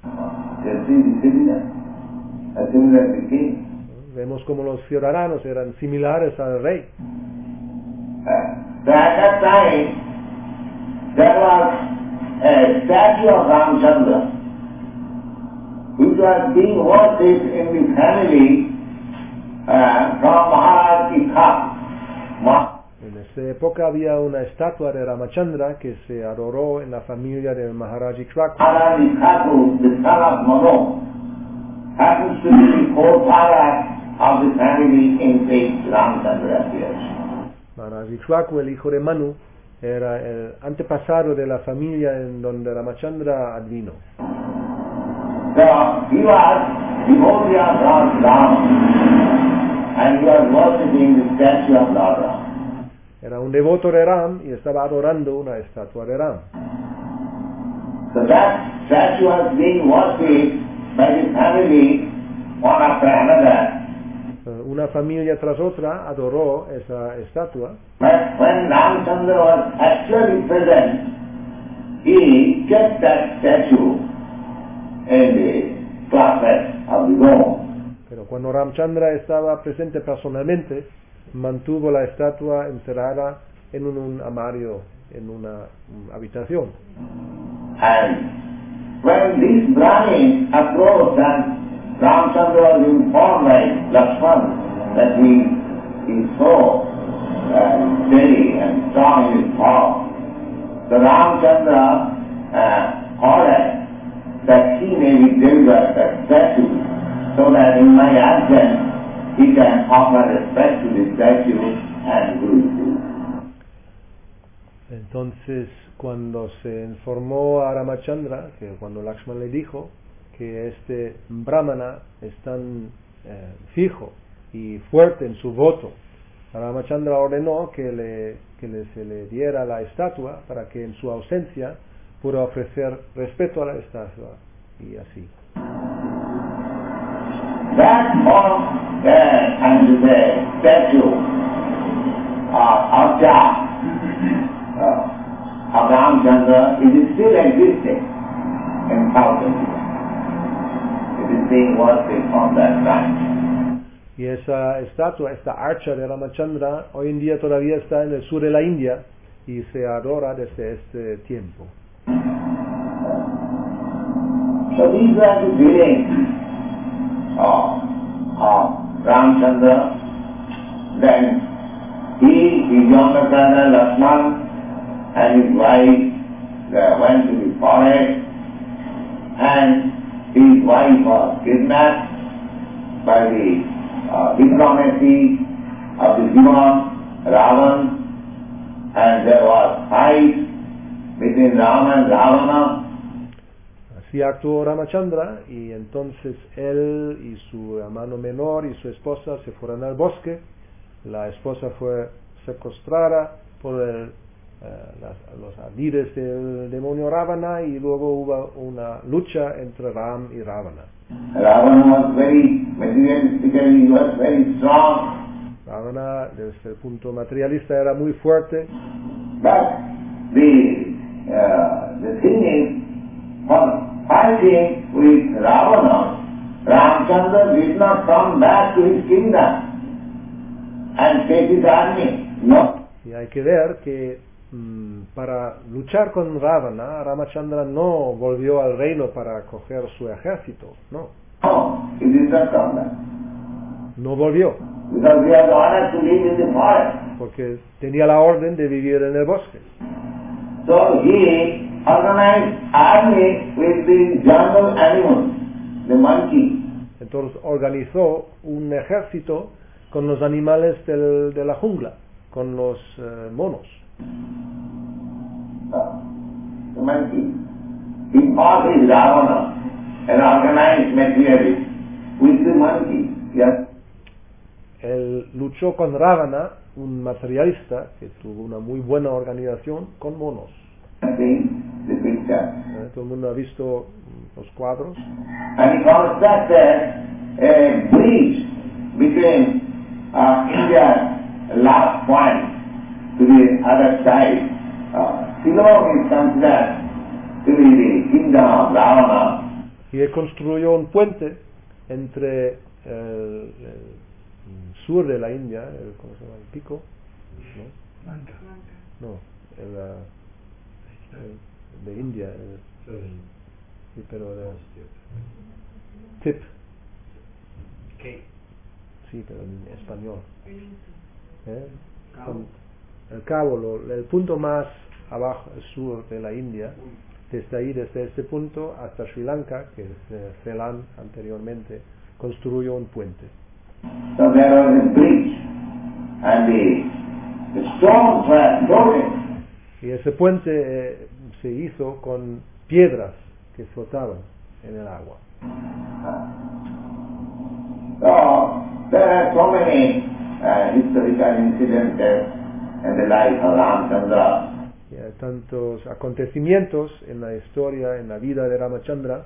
Vemos como los ciudadanos eran similares al rey. So at that time, there was a statue of Ramchandra which was being worshipped in the family from Maharaj Ikhat. En esa época había una estatua de Ramachandra que se adoró en la familia del Maharaj Ikshvaku. Maharaj Ikhat, the son of Manu, happens to be the forefather of the family in which Ramchandra appears. Maharaj Ikshvaku, el hijo de Manu, era el antepasado de la familia en donde Ramachandra advino. So he was devotee of Lord Rama, and he was worshipping the statue of Lord Rama. Era un devoto de Ram y estaba adorando una estatua de Ram. So that statue was being worshipped by the family one after another. Una familia tras otra adoró esa estatua. But when Ramchandra was actually present, he kept that statue in the closet of the room. Pero cuando Ramchandra estaba presente personalmente, mantuvo la estatua encerrada en un armario, en una habitación. And when this Brahmin approached and Ramchandra was informed by Lakshman that he is so steady and strong in his thought, so Ramchandra ordered that he may be delivered that statue so that in my absence he can offer respect to the statue and Guru is. Entonces, cuando se informó a Ramachandra, que cuando Lakshmana le dijo que este brahmana es tan fijo y fuerte en su voto, Ramachandra ordenó que se le diera la estatua para que en su ausencia pueda ofrecer respeto a la estatua y así. That monk and the statue of Ramchandra is still existing in South India. It is being worshipped from that time. Y esa estatua, esta archa de Ramachandra, hoy en día todavía está en el sur de la India y se adora desde este tiempo. So these are the dealings of Ramchandra. Then his younger brother Lakshmana and his wife went to the forest, and his wife was kidnapped by the diplomacy of the demon Ravan, and there was fight between Rama and Ravana. Así actuó Ramachandra, y entonces él y su hermano menor y su esposa se fueron al bosque. La esposa fue secuestrada por los ardides del demonio Ravana, y luego hubo una lucha entre Ram y Ravana. Ravana was very materialistically, he was very strong. Ravana, desde el punto materialista, era muy fuerte. But the thing is, for fighting with Ravana, Ramchandra did not come back to his kingdom and take his army. No. Y hay que ver que para luchar con Ravana, Ramachandra no volvió al reino para coger su ejército, no. No, he did not come back. No volvió, Because he had the order to live in the forest. porque tenía la orden de vivir en el bosque. So he organized army with the jungle animals, the monkey. Entonces organizó un ejército con los animales de la jungla, con los monos. The monkey. He fought with Ravana, an organized materialist, with the monkey. Yes. Él luchó con Ravana, un materialista que tuvo una muy buena organización, con monos. Seen the picture. Todo el mundo ha visto los cuadros. And he constructed a bridge between India's last point to the other side. Ceylon is considered to be the kingdom of Ravana. Y él construyó un puente entre el sur de la India, ¿cómo se llama? El pico, ¿no? No, de India, sí, pero tip, sí, pero en español. El cabo, el punto más abajo, el sur de la India, desde ahí, desde este punto hasta Sri Lanka, que es Ceylon anteriormente, construyó un puente. So there was a bridge, and the stones were floating. Y ese puente se hizo con piedras que flotaban en el agua. So there are so many historical incidents in the life of Ramchandra. Y hay tantos acontecimientos en la historia, en la vida de Ramachandra,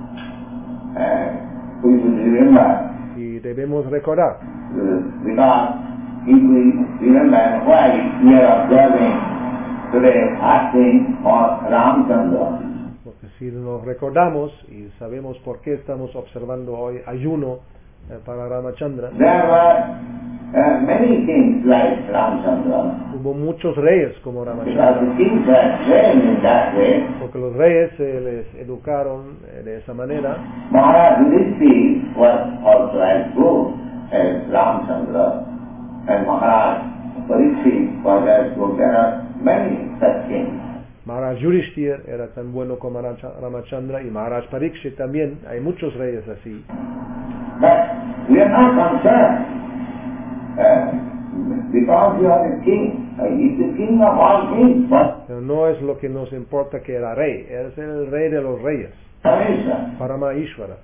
We should remember, y debemos recordar, because if we remember why we are observing today fasting for Ramchandra, porque si nos recordamos y sabemos por qué estamos observando hoy ayuno para Ramachandra, there were many kings like Ramchandra, hubo muchos reyes como because the Ramachandra, kings were trained in that way. porque los reyes se les educaron de esa manera. Maharaj Yudhishthira was also as good as Ramchandra, and Maharaj Parikshit was as good. There are many such kings. Maharaj Yudhishthira era tan bueno como Ramachandra, y Maharaj Parikshit también. Hay muchos reyes así. But we are not concerned because you are the king. He is the king of all kings. But Pero no es lo que nos importa que era rey, es el rey de los reyes, Parmeshwara. Parama Ishvara.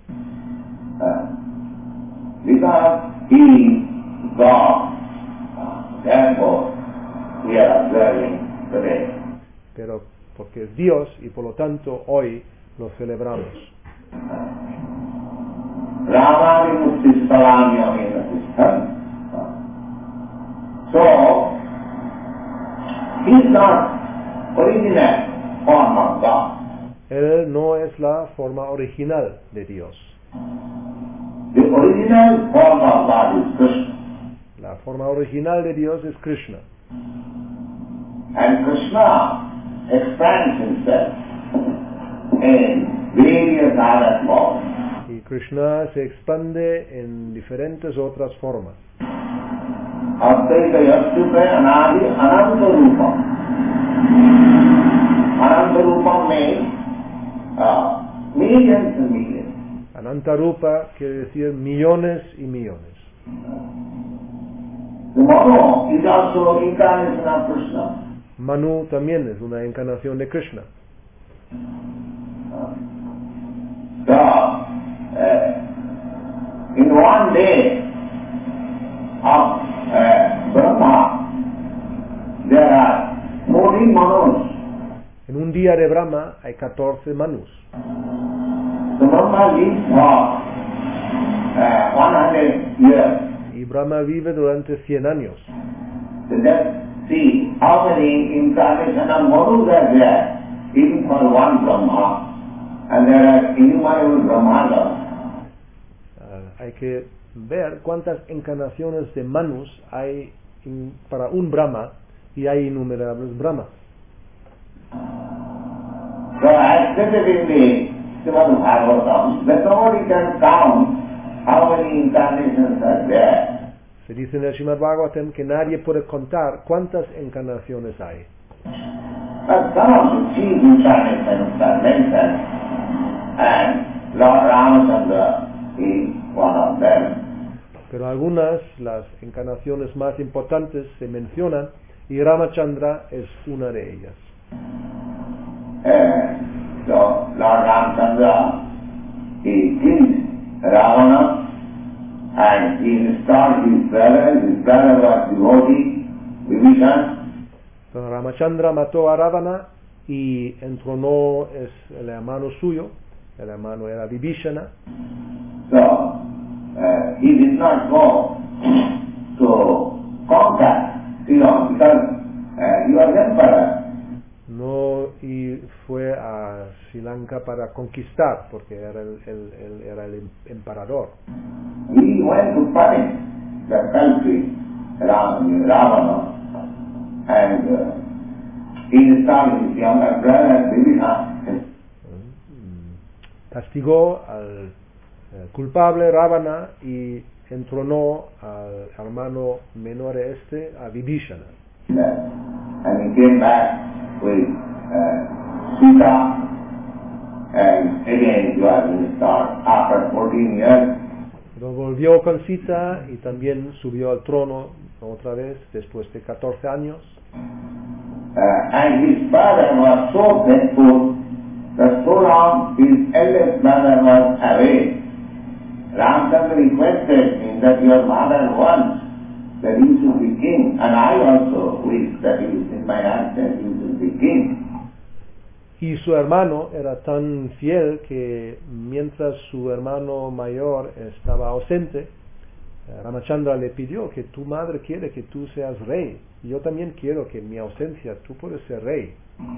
Because he is God. Therefore, we are observing today. Pero porque es Dios y por lo tanto hoy lo celebramos. Rama Vimustistalamya Vinasistan. So, he is not original form of God. Él no es la forma original de Dios. The original form of God is Krishna. La forma original de Dios es Krishna. And Krishna expands himself in various other forms. Y Krishna se expande en diferentes otras formas. Advaita Yastupe Anadi Ananta Rupam. Ananta Rupam means millions and millions. Anantarupa quiere decir millones y millones. The Mano is also incarnation of Krishna. Manu también es una encarnación de Krishna. So, in one day of Brahma, there are 14 Manus. En un día de Brahma hay 14 Manus. So Brahma lives for 100 years. Y Brahma vive durante 100 años. So just see how many incarnations of Manus are there, even for one Brahma. And there are innumerable Brahmanas. Hay que ver cuántas encarnaciones de Manus hay para un Brahma y hay innumerables Brahmas. So as stated in the Srimad Bhagavatam, that nobody can count how many incarnations are there. Se dice en el Srimad Bhagavatam que nadie puede contar cuántas encarnaciones hay. But some of the chief incarnations are mentioned, and Lord Ramachandra is one of them. Pero algunas, las encarnaciones más importantes, se mencionan y Ramachandra es una de ellas. So Lord Ramachandra, he killed Ravana and he installed his brother was devotee, Vibhishan. Entonces, Ramachandra mató a Ravana y entronó el hermano suyo, el hermano era Vibhishana. So he did not go to conquer, because he was emperor. No y fue a Sri Lanka para conquistar, porque era el emperador. He went to punish the country Ravana, and he installed his younger brother Vibhishan. Castigó al culpable Ravana y entronó al hermano menor a Vibhishana. And he came back with Sita, and again he was installed after 14 years. Pero volvió con Sita y también subió al trono otra vez después de 14 años. And his father was so faithful that so long his eldest brother was away, Ramchandra requested him that your mother wants that you should be king, and I also wish that it is in my heart that you should be king. Y su hermano era tan fiel que mientras su hermano mayor estaba ausente, Ramachandra le pidió que tu madre quiere que tú seas rey. Yo también quiero que en mi ausencia tú puedes ser rey.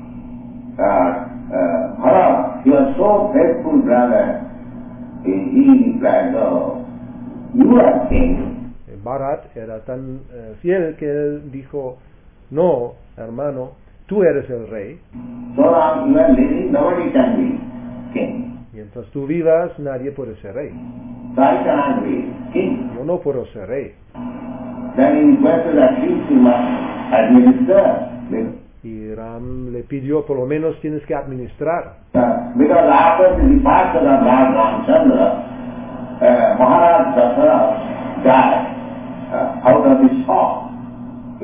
Bharat, you are so faithful brother. He replied, no, you are king. Bharat era tan fiel que él dijo, no, hermano, tú eres el rey. So long you are living, nobody can be king. Mientras tú vivas, nadie puede ser rey. So I cannot be king. Yo no puedo ser rey. Then he requested at least he must administer. Y Ram le pidió, por lo menos tienes que administrar. Because after the departure of Lord Ramchandra, Maharaj Dasharatha died out of his shock.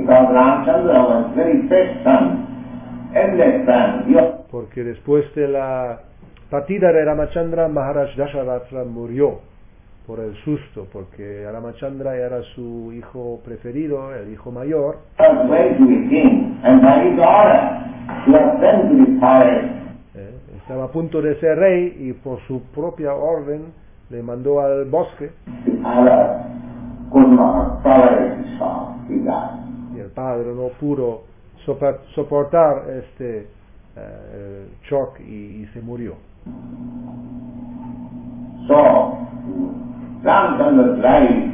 Because Ramchandra was very fresh son, endless son. Porque después de la partida de Ramachandra, Maharaj Dasharatra murió por el susto, porque Ramachandra era su hijo preferido, el hijo mayor. Was going to be king, and by his order, he was sent to the forest. Estaba a punto de ser rey y por su propia orden le mandó al bosque. The father could not tolerate the shock. He died. Y el padre no pudo soportar este shock y se murió. So, Ramchandra's life,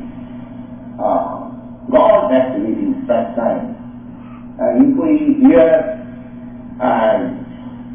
God's activity is such time. If we hear and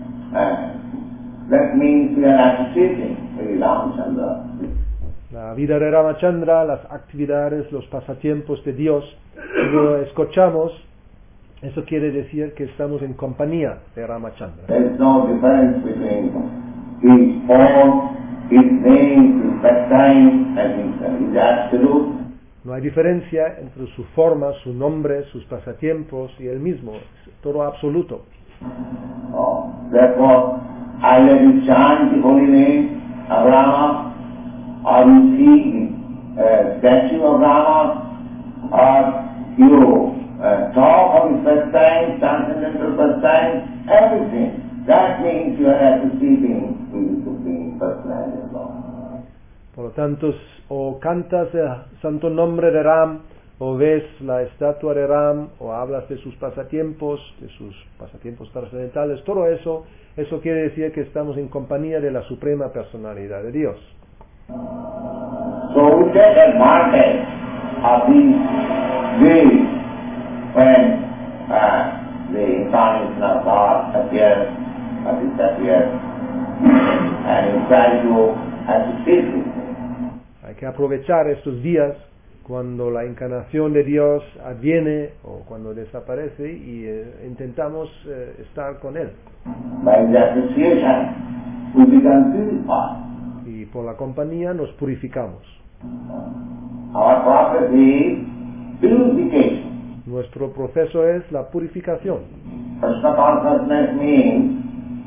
that means we are associating with Ramchandra. La vida de Ramachandra, las actividades, los pasatiempos de Dios, si lo escuchamos, eso quiere decir que estamos en compañía de Ramachandra. There is no difference between his form, his name, his pastime, and his absolute. No hay diferencia entre su forma, su nombre, sus pasatiempos y él mismo, es todo absoluto. Therefore, either you chant the holy name of Rama, or you see the statue of Rama, or you talk of his pastime, transcendental pastime, everything. That means you are associating with the Supreme Personality of God. Por lo tanto, o cantas el santo nombre de Ram, o ves la estatua de Ram, o hablas de sus pasatiempos trascendentales, todo eso quiere decir que estamos en compañía de la Suprema Personalidad de Dios. So we take advantage of these days when the incarnation of God appears or disappears, and we try to associate with Him. Hay que aprovechar estos días cuando la encarnación de Dios adviene o cuando desaparece y intentamos estar con Él. By the association, we become purified. Y por la compañía nos purificamos. Our process is purification. Nuestro proceso es la purificación. Krishna consciousness means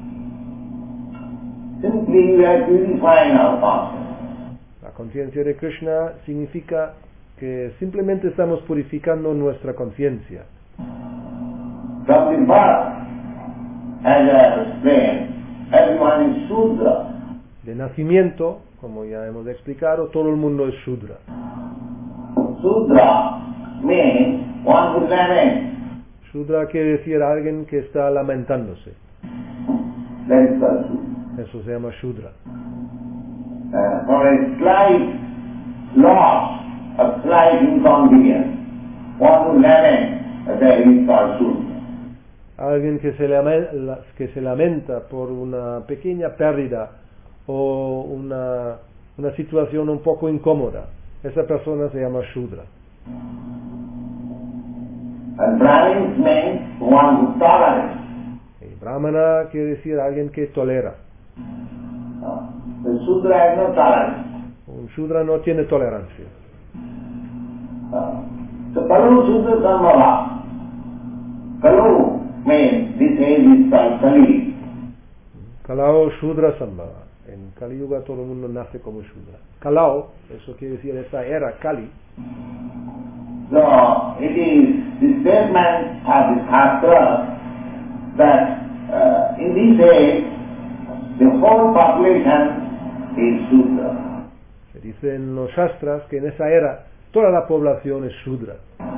simply we are purifying our consciousness. La conciencia de Krishna significa que simplemente estamos purificando nuestra conciencia. From the birth, as I have explained, everyone is Shudra. De nacimiento, como ya hemos explicado, todo el mundo es Shudra. Shudra means one who laments. Shudra quiere decir alguien que está lamentándose. That is called Shudra. Eso se llama Shudra. For a slight loss, a slight inconvenience, one who laments, that is called Shudra. Alguien que se lamenta por una pequeña pérdida o una situación un poco incómoda. Esa persona se llama Shudra. And Brahmins means one who tolerates. Y Brahmana quiere decir alguien que tolera. The Shudra has no tolerance. Un Shudra no tiene tolerancia. So Kalu Shudra Sambhava. Kalu means this age is called Kali. Kalao Shudra Sambhava. En Kali Yuga todo el mundo nace como Shudra. Kalao, eso quiere decir esta era Kali. So it is the statement of the Shastra that in this age the whole population is Shudra. Se dice en los Shastras que en esa era toda la población es Shudra.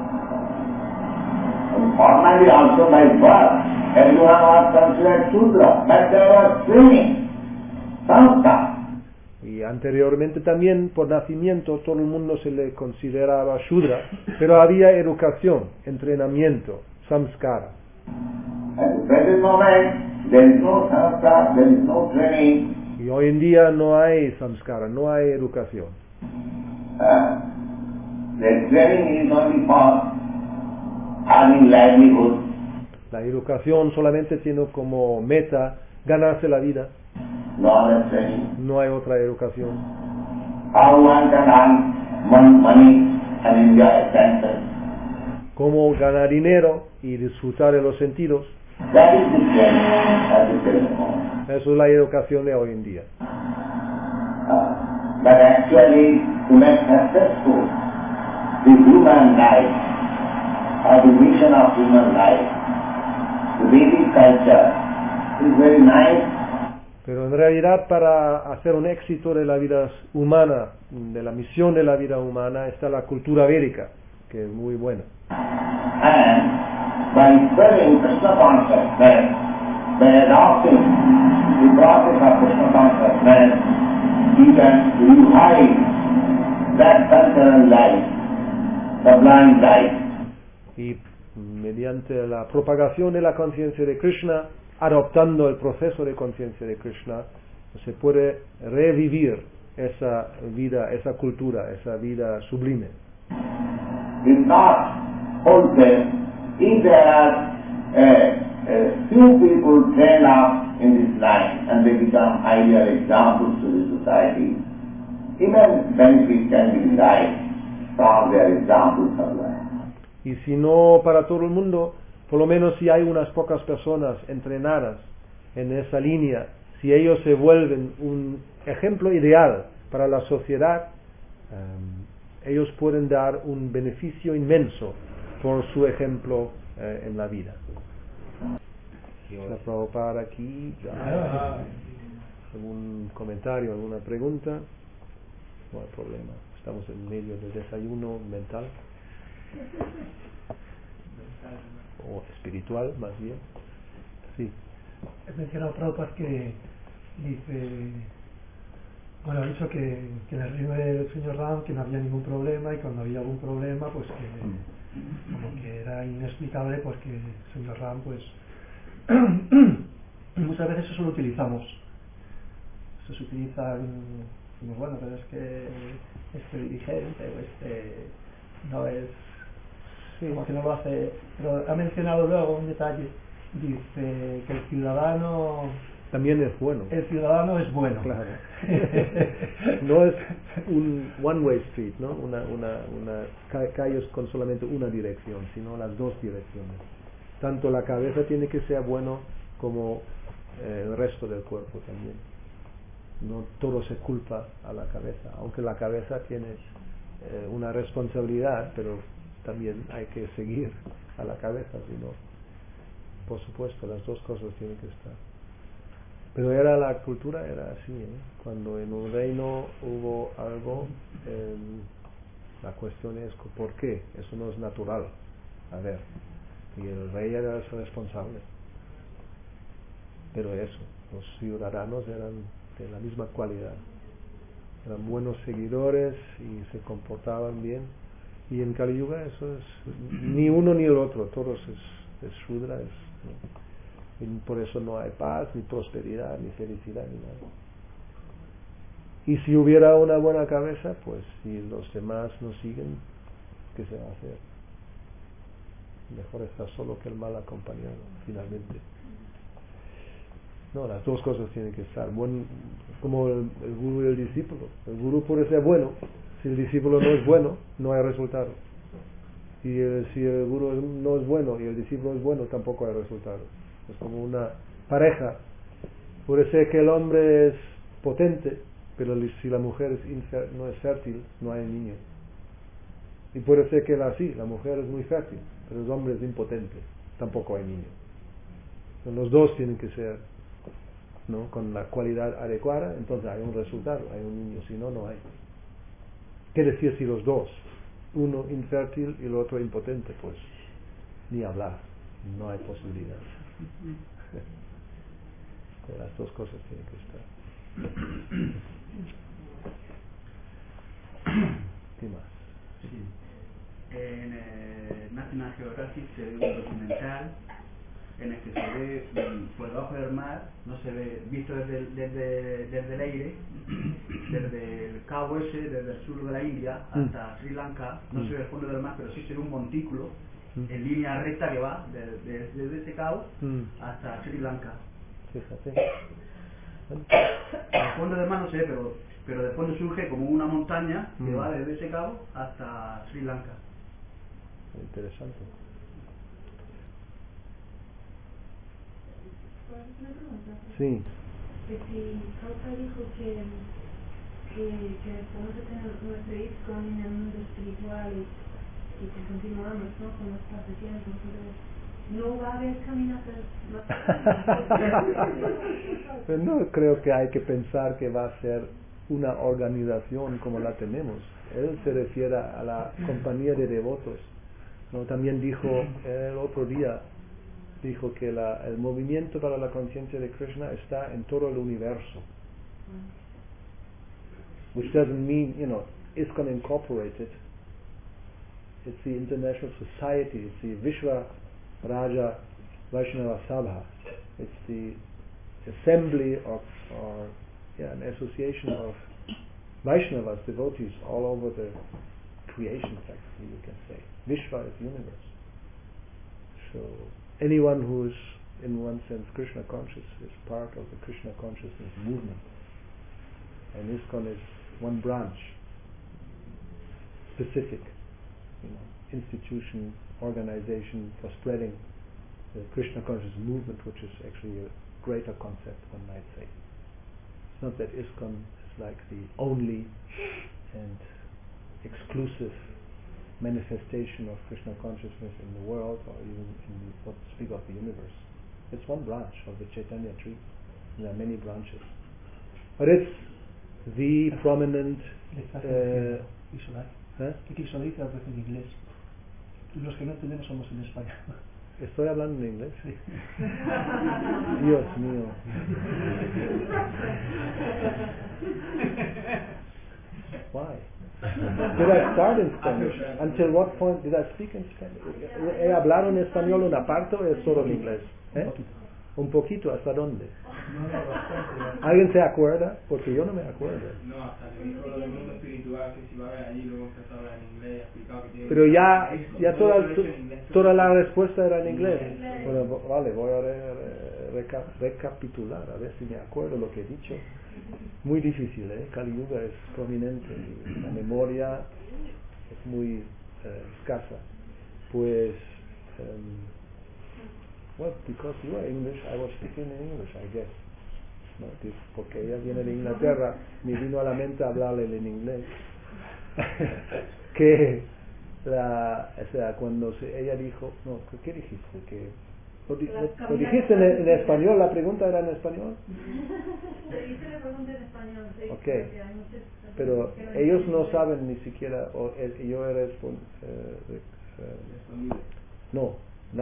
And formally also by birth, everyone was considered Shudra, but there was training, samskar. Y anteriormente también por nacimiento todo el mundo se le consideraba Shudra, pero había educación, entrenamiento, samskara. At the present moment, there is no samskar, there is no training. Y hoy en día no hay samskara, no hay educación. The training is only for having livelihood. La educación solamente tiene como meta ganarse la vida. No other training. No hay otra educación. How one can earn money and enjoy attention. cómo ganar dinero y disfrutar de los sentidos. That is the trend at the present moment. Eso es la educación de hoy en día. But actually, to make successful the human life, or the mission of human life, the Vedic culture is very nice. Pero en realidad, para hacer un éxito de la vida humana, de la misión de la vida humana, está la cultura védica, que es muy buena. And by spreading Krishna consciousness, by adopting the process of Krishna consciousness, you can revive that cultural life, sublime life. Y mediante la propagación de la conciencia de Krishna, adoptando el proceso de conciencia de Krishna, se puede revivir esa vida, esa cultura, esa vida sublime. If not wholesale, if there are few people trained up in this line and they become ideal examples to the society, even benefit can be derived from their examples of life. Y si no para todo el mundo, por lo menos si hay unas pocas personas entrenadas en esa línea, si ellos se vuelven un ejemplo ideal para la sociedad, ellos pueden dar un beneficio inmenso por su ejemplo en la vida. La Prabhupada aquí, ¿algún comentario, alguna pregunta? No hay problema, estamos en medio del desayuno mental. O espiritual, más bien. Sí. He mencionado Prabhupada que dice, bueno, ha dicho que en el reino del señor Ram que no había ningún problema, y cuando había algún problema, pues que como que era inexplicable, pues que el señor Ram, pues muchas veces eso lo utilizamos. Eso se utiliza, como bueno, pero es que este dirigente o este no es, como que no lo hace. Pero ha mencionado luego un detalle, dice que el ciudadano también es bueno. El ciudadano es bueno. Claro. No es un one-way street, ¿no? Una calles con solamente una dirección, sino las dos direcciones. Tanto la cabeza tiene que ser bueno como el resto del cuerpo también. No todo se culpa a la cabeza, aunque la cabeza tiene una responsabilidad, pero también hay que seguir a la cabeza, si no, por supuesto, las dos cosas tienen que estar. Pero la cultura era así, cuando en un reino hubo algo, la cuestión es ¿por qué? Eso no es natural. A ver, y el rey era el responsable. Pero eso, los ciudadanos eran de la misma cualidad. Eran buenos seguidores y se comportaban bien. Y en Kali Yuga eso es ni uno ni el otro, todos es Shudra, y por eso no hay paz, ni prosperidad, ni felicidad, ni nada. Y si hubiera una buena cabeza, pues si los demás no siguen, ¿qué se va a hacer? Mejor estar solo que el mal acompañado, finalmente. No, las dos cosas tienen que estar. Como el gurú y el discípulo. El gurú puede ser bueno, si el discípulo no es bueno, no hay resultado. Y si el gurú no es bueno y el discípulo es bueno, tampoco hay resultado. Es como una pareja. Puede ser que el hombre es potente, pero si la mujer no es fértil, no hay niño. Y puede ser que la mujer es muy fértil, pero el hombre es impotente, tampoco hay niño. Los dos tienen que ser, ¿no?, con la cualidad adecuada, entonces hay un resultado, hay un niño, si no, no hay. ¿Qué decir si los dos, uno infértil y el otro impotente? Pues ni hablar, no hay posibilidad. Las dos cosas tienen que estar. ¿Qué más? Sí. En National Geographic se ve un documental en el que se ve por debajo del mar, no se ve, visto desde el aire, desde el cabo ese, desde el sur de la India hasta Sri Lanka, no se ve el fondo del mar, pero sí se ve un montículo en línea recta que va desde ese cabo hasta Sri Lanka. Fíjate. El fondo del mar no se ve, pero de fondo surge como una montaña que va desde ese cabo hasta Sri Lanka. Interesante. Una pregunta. Sí. Que si Prabhupada dijo que podemos tener nuestro ISKCON en el mundo espiritual y que continuamos, ¿no?, con los pasatiempos, pero no va a haber caminatas más. Pero no creo que hay que pensar que va a ser una organización como la tenemos. Él se refiere a la compañía de devotos, ¿no? También dijo el otro día, dijo que el movimiento para la conciencia de Krishna está en todo el universo. Which doesn't mean, ISKCON Incorporated. It's the International Society. It's the Vishwa Raja Vaishnava Sabha. It's the assembly an association of Vaishnavas, devotees all over the creation, actually, you can say. Vishwa is universe. So anyone who is, in one sense, Krishna conscious is part of the Krishna consciousness movement. And ISKCON is one branch, specific, institution, organization for spreading the Krishna conscious movement, which is actually a greater concept, one might say. It's not that ISKCON is like the only and exclusive manifestation of Krishna consciousness in the world, or even in what speak of the universe. It's one branch of the Chaitanya tree. There are many branches, but it's the prominent. ¿Qué quiso decir en inglés? Los que no entendemos somos en español. ¿Estoy hablando en inglés? Sí. Dios mío. Why? Did I start in Spanish? Until what point did I speak in Spanish? ¿He hablado en español una parte o es solo en inglés? Un poquito, ¿hasta dónde? ¿Alguien se acuerda? Porque yo no me acuerdo. No, hasta que dijo lo del mundo espiritual, que si va a ver allí, luego empezó a hablar en inglés, explicado que tiene... Pero ya toda la respuesta era en inglés. Bueno, vale, voy a recapitular, a ver si me acuerdo lo que he dicho. Muy difícil, Kali Yuga es prominente, y la memoria es muy escasa. Pues... well, because you are English, I was speaking in English, I guess. No, porque ella viene de Inglaterra, me vino a la mente hablarle en inglés. Que cuando ella dijo, no, ¿qué dijiste? Que lo dijiste en español, la pregunta era en español. Se hice la pregunta en español, sí. Okay. Pero ellos no saben ni siquiera, yo he respondido. No,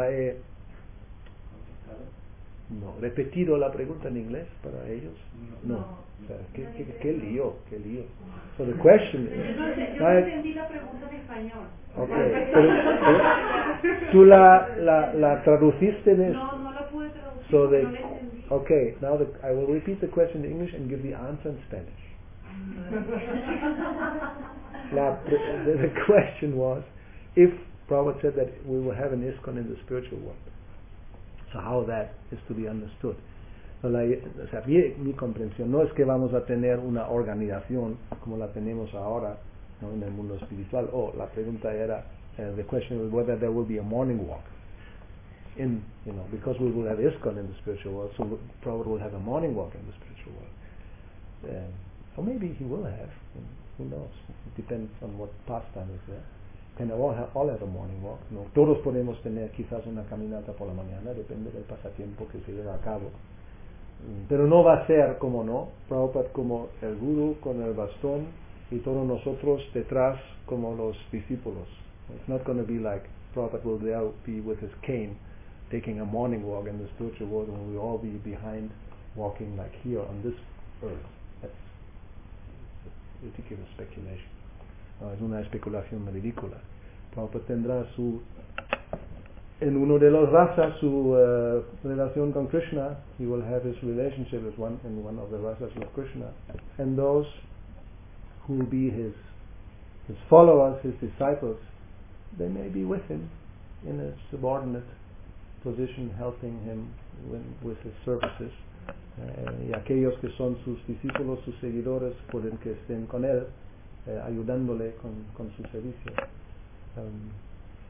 no, repetido la pregunta en inglés para ellos. No. O sea, qué lío. So the question is, yo no entendí la pregunta en español. Okay, pero tú la traduciste en No la pude traducir, so no la entendí. Okay, now I will repeat the question in English and give the answer in Spanish. The question was, if Prabhupada said that we will have an ISKCON in the spiritual world, so how that is to be understood. O sea, mi comprensión no es que vamos a tener una organización como la tenemos ahora, ¿no?, en el mundo espiritual. La pregunta era, the question was whether there will be a morning walk. Because we will have ISKCON in the spiritual world, so Prabhupada will have a morning walk in the spiritual world. Or maybe he will have, who knows? It depends on what pastime is there. Can all have a morning walk? No, todos podemos tener quizás una caminata por la mañana, depende del pasatiempo que se lleva a cabo. Pero no va a ser, como no, Prabhupada como el guru con el bastón y todos nosotros detrás como los discípulos. It's not going to be like Prabhupada will there be with his cane taking a morning walk in the spiritual world, and we'll all be behind walking like here on this earth. That's ridiculous speculation. No, es una especulación ridícula. Prabhupada tendrá en uno de los rasas su relación con Krishna. He will have his relationship with one of the rasas of Krishna, and those who will be his followers, his disciples, they may be with him in a subordinate position, helping him with his services. Y aquellos que son sus discípulos, sus seguidores, pueden que estén con él, ayudándole con su servicio.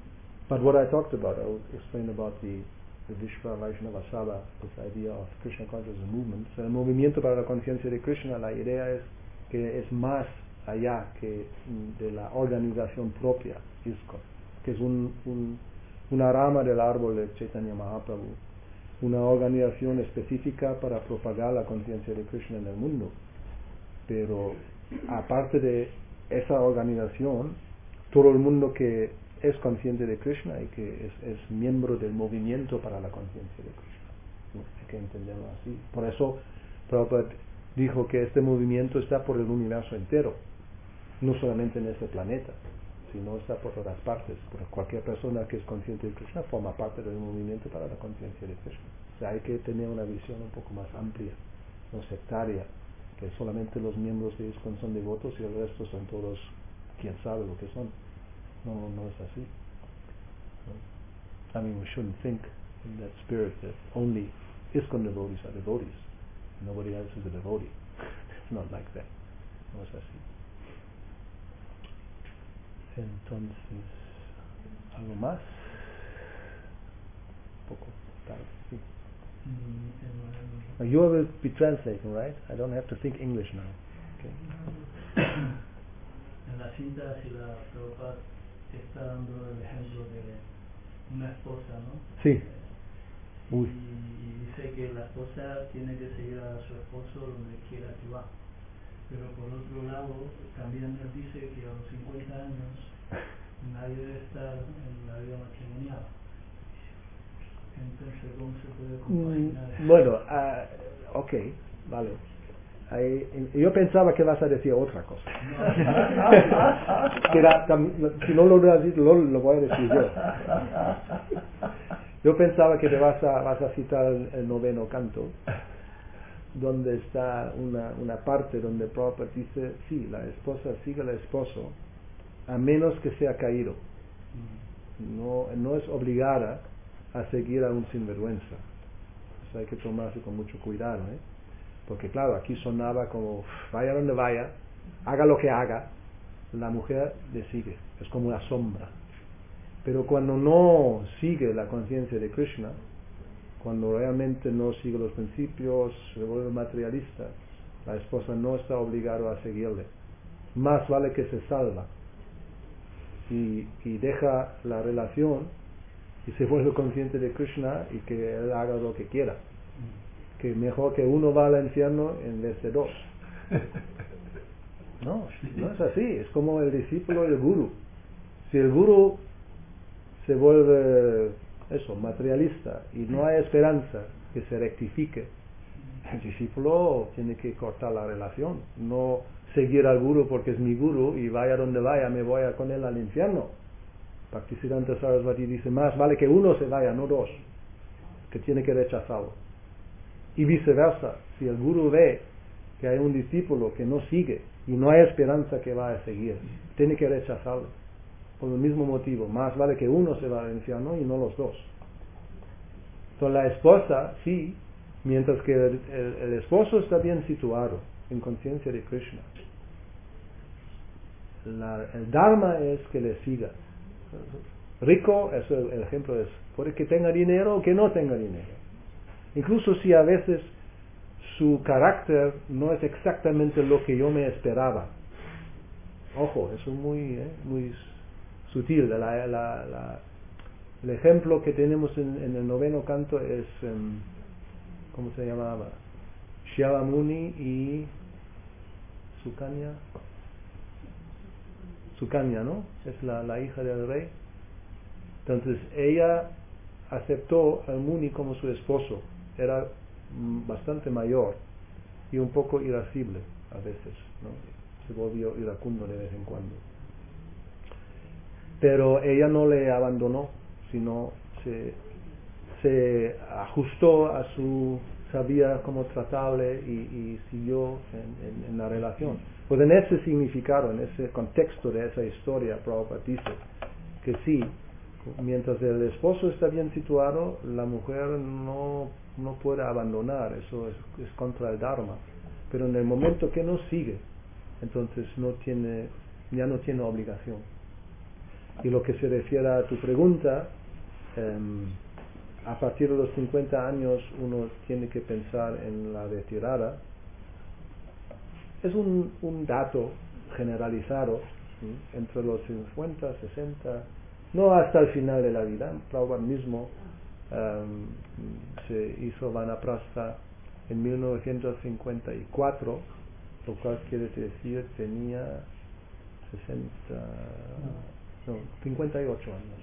But what I talked about, I will explain about the Vishva Vaishnava Sabha, this idea of Krishna consciousness movement. O sea, el movimiento para la conciencia de Krishna, la idea es que es más allá que de la organización propia, ISKCON, que es una rama del árbol de Chaitanya Mahaprabhu, una organización específica para propagar la conciencia de Krishna en el mundo. Pero aparte de esa organización, todo el mundo que es consciente de Krishna y que es miembro del movimiento para la conciencia de Krishna. ¿No? Hay que entenderlo así. Por eso Prabhupada dijo que este movimiento está por el universo entero, no solamente en este planeta, sino está por todas partes. Pero cualquier persona que es consciente de Krishna forma parte del movimiento para la conciencia de Krishna. O sea, hay que tener una visión un poco más amplia, no sectaria, que solamente los miembros de ISKCON son devotos y el resto son todos, quién sabe lo que son. No es así. I mean, we shouldn't think in that spirit that only ISKCON devotees are devotees. Nobody else is a devotee. It's not like that. No es así. Entonces, ¿algo más? Un poco tarde, sí. You will be translating, right? I don't have to think English now. Okay. En la cinta, si la Prabhupada está dando el ejemplo de una esposa, ¿no? Sí. Y dice que la esposa tiene que seguir a su esposo donde quiera que va. Pero por otro lado, también él dice que a los 50 años nadie debe estar en la vida matrimonial. Entonces, ¿cómo se puede compaginar eso? Bueno, ok, vale. Yo pensaba que vas a decir otra cosa. Si no lo has dicho, lo voy a decir yo. Yo pensaba que te vas a citar el noveno canto, donde está una parte donde Prabhupada dice, sí, la esposa sigue al esposo, a menos que sea caído. No es obligada a seguir a un sinvergüenza. Eso hay que tomarse con mucho cuidado, ¿eh? Porque claro, aquí sonaba como, vaya donde vaya, haga lo que haga, la mujer le sigue, es como una sombra. Pero cuando no sigue la conciencia de Krishna, cuando realmente no sigue los principios, se vuelve materialista, la esposa no está obligada a seguirle. Más vale que se salva y deja la relación y se vuelve consciente de Krishna y que él haga lo que quiera. Que mejor que uno va al infierno en vez de dos. No es así. Es como el discípulo y el gurú. Si el gurú se vuelve materialista y no hay esperanza que se rectifique, el discípulo tiene que cortar la relación, no seguir al gurú porque es mi gurú y vaya donde vaya me voy con él al infierno. Bhaktisiddhanta Sarasvati dice, más vale que uno se vaya, no dos, que tiene que rechazarlo. Y viceversa, si el gurú ve que hay un discípulo que no sigue y no hay esperanza que va a seguir, tiene que rechazarlo. Por el mismo motivo, más vale que uno se va al infierno y no los dos. Entonces la esposa, sí, mientras que el esposo está bien situado en conciencia de Krishna, el dharma es que le siga. Rico, eso el ejemplo es, puede que tenga dinero o que no tenga dinero. Incluso si a veces su carácter no es exactamente lo que yo me esperaba. Ojo, eso es muy sutil. El ejemplo que tenemos en el noveno canto es, ¿cómo se llamaba? Shyamuni y Sukanya, ¿no? Es la hija del rey. Entonces ella aceptó al Muni como su esposo. Era bastante mayor y un poco irascible a veces, ¿no? Se volvió iracundo de vez en cuando. Pero ella no le abandonó, sino se ajustó sabía cómo tratarle y siguió en la relación. Pues en ese significado, en ese contexto de esa historia, Prabhupada dice que sí, mientras el esposo está bien situado, la mujer no puede abandonar, eso es contra el Dharma. Pero en el momento que no sigue, entonces ya no tiene obligación. Y lo que se refiere a tu pregunta, a partir de los 50 años uno tiene que pensar en la retirada. Es un dato generalizado, ¿sí? Entre los 50, 60, no hasta el final de la vida. Prabhupada mismo se hizo Vanaprastha en 1954, lo cual quiere decir tenía 58 años.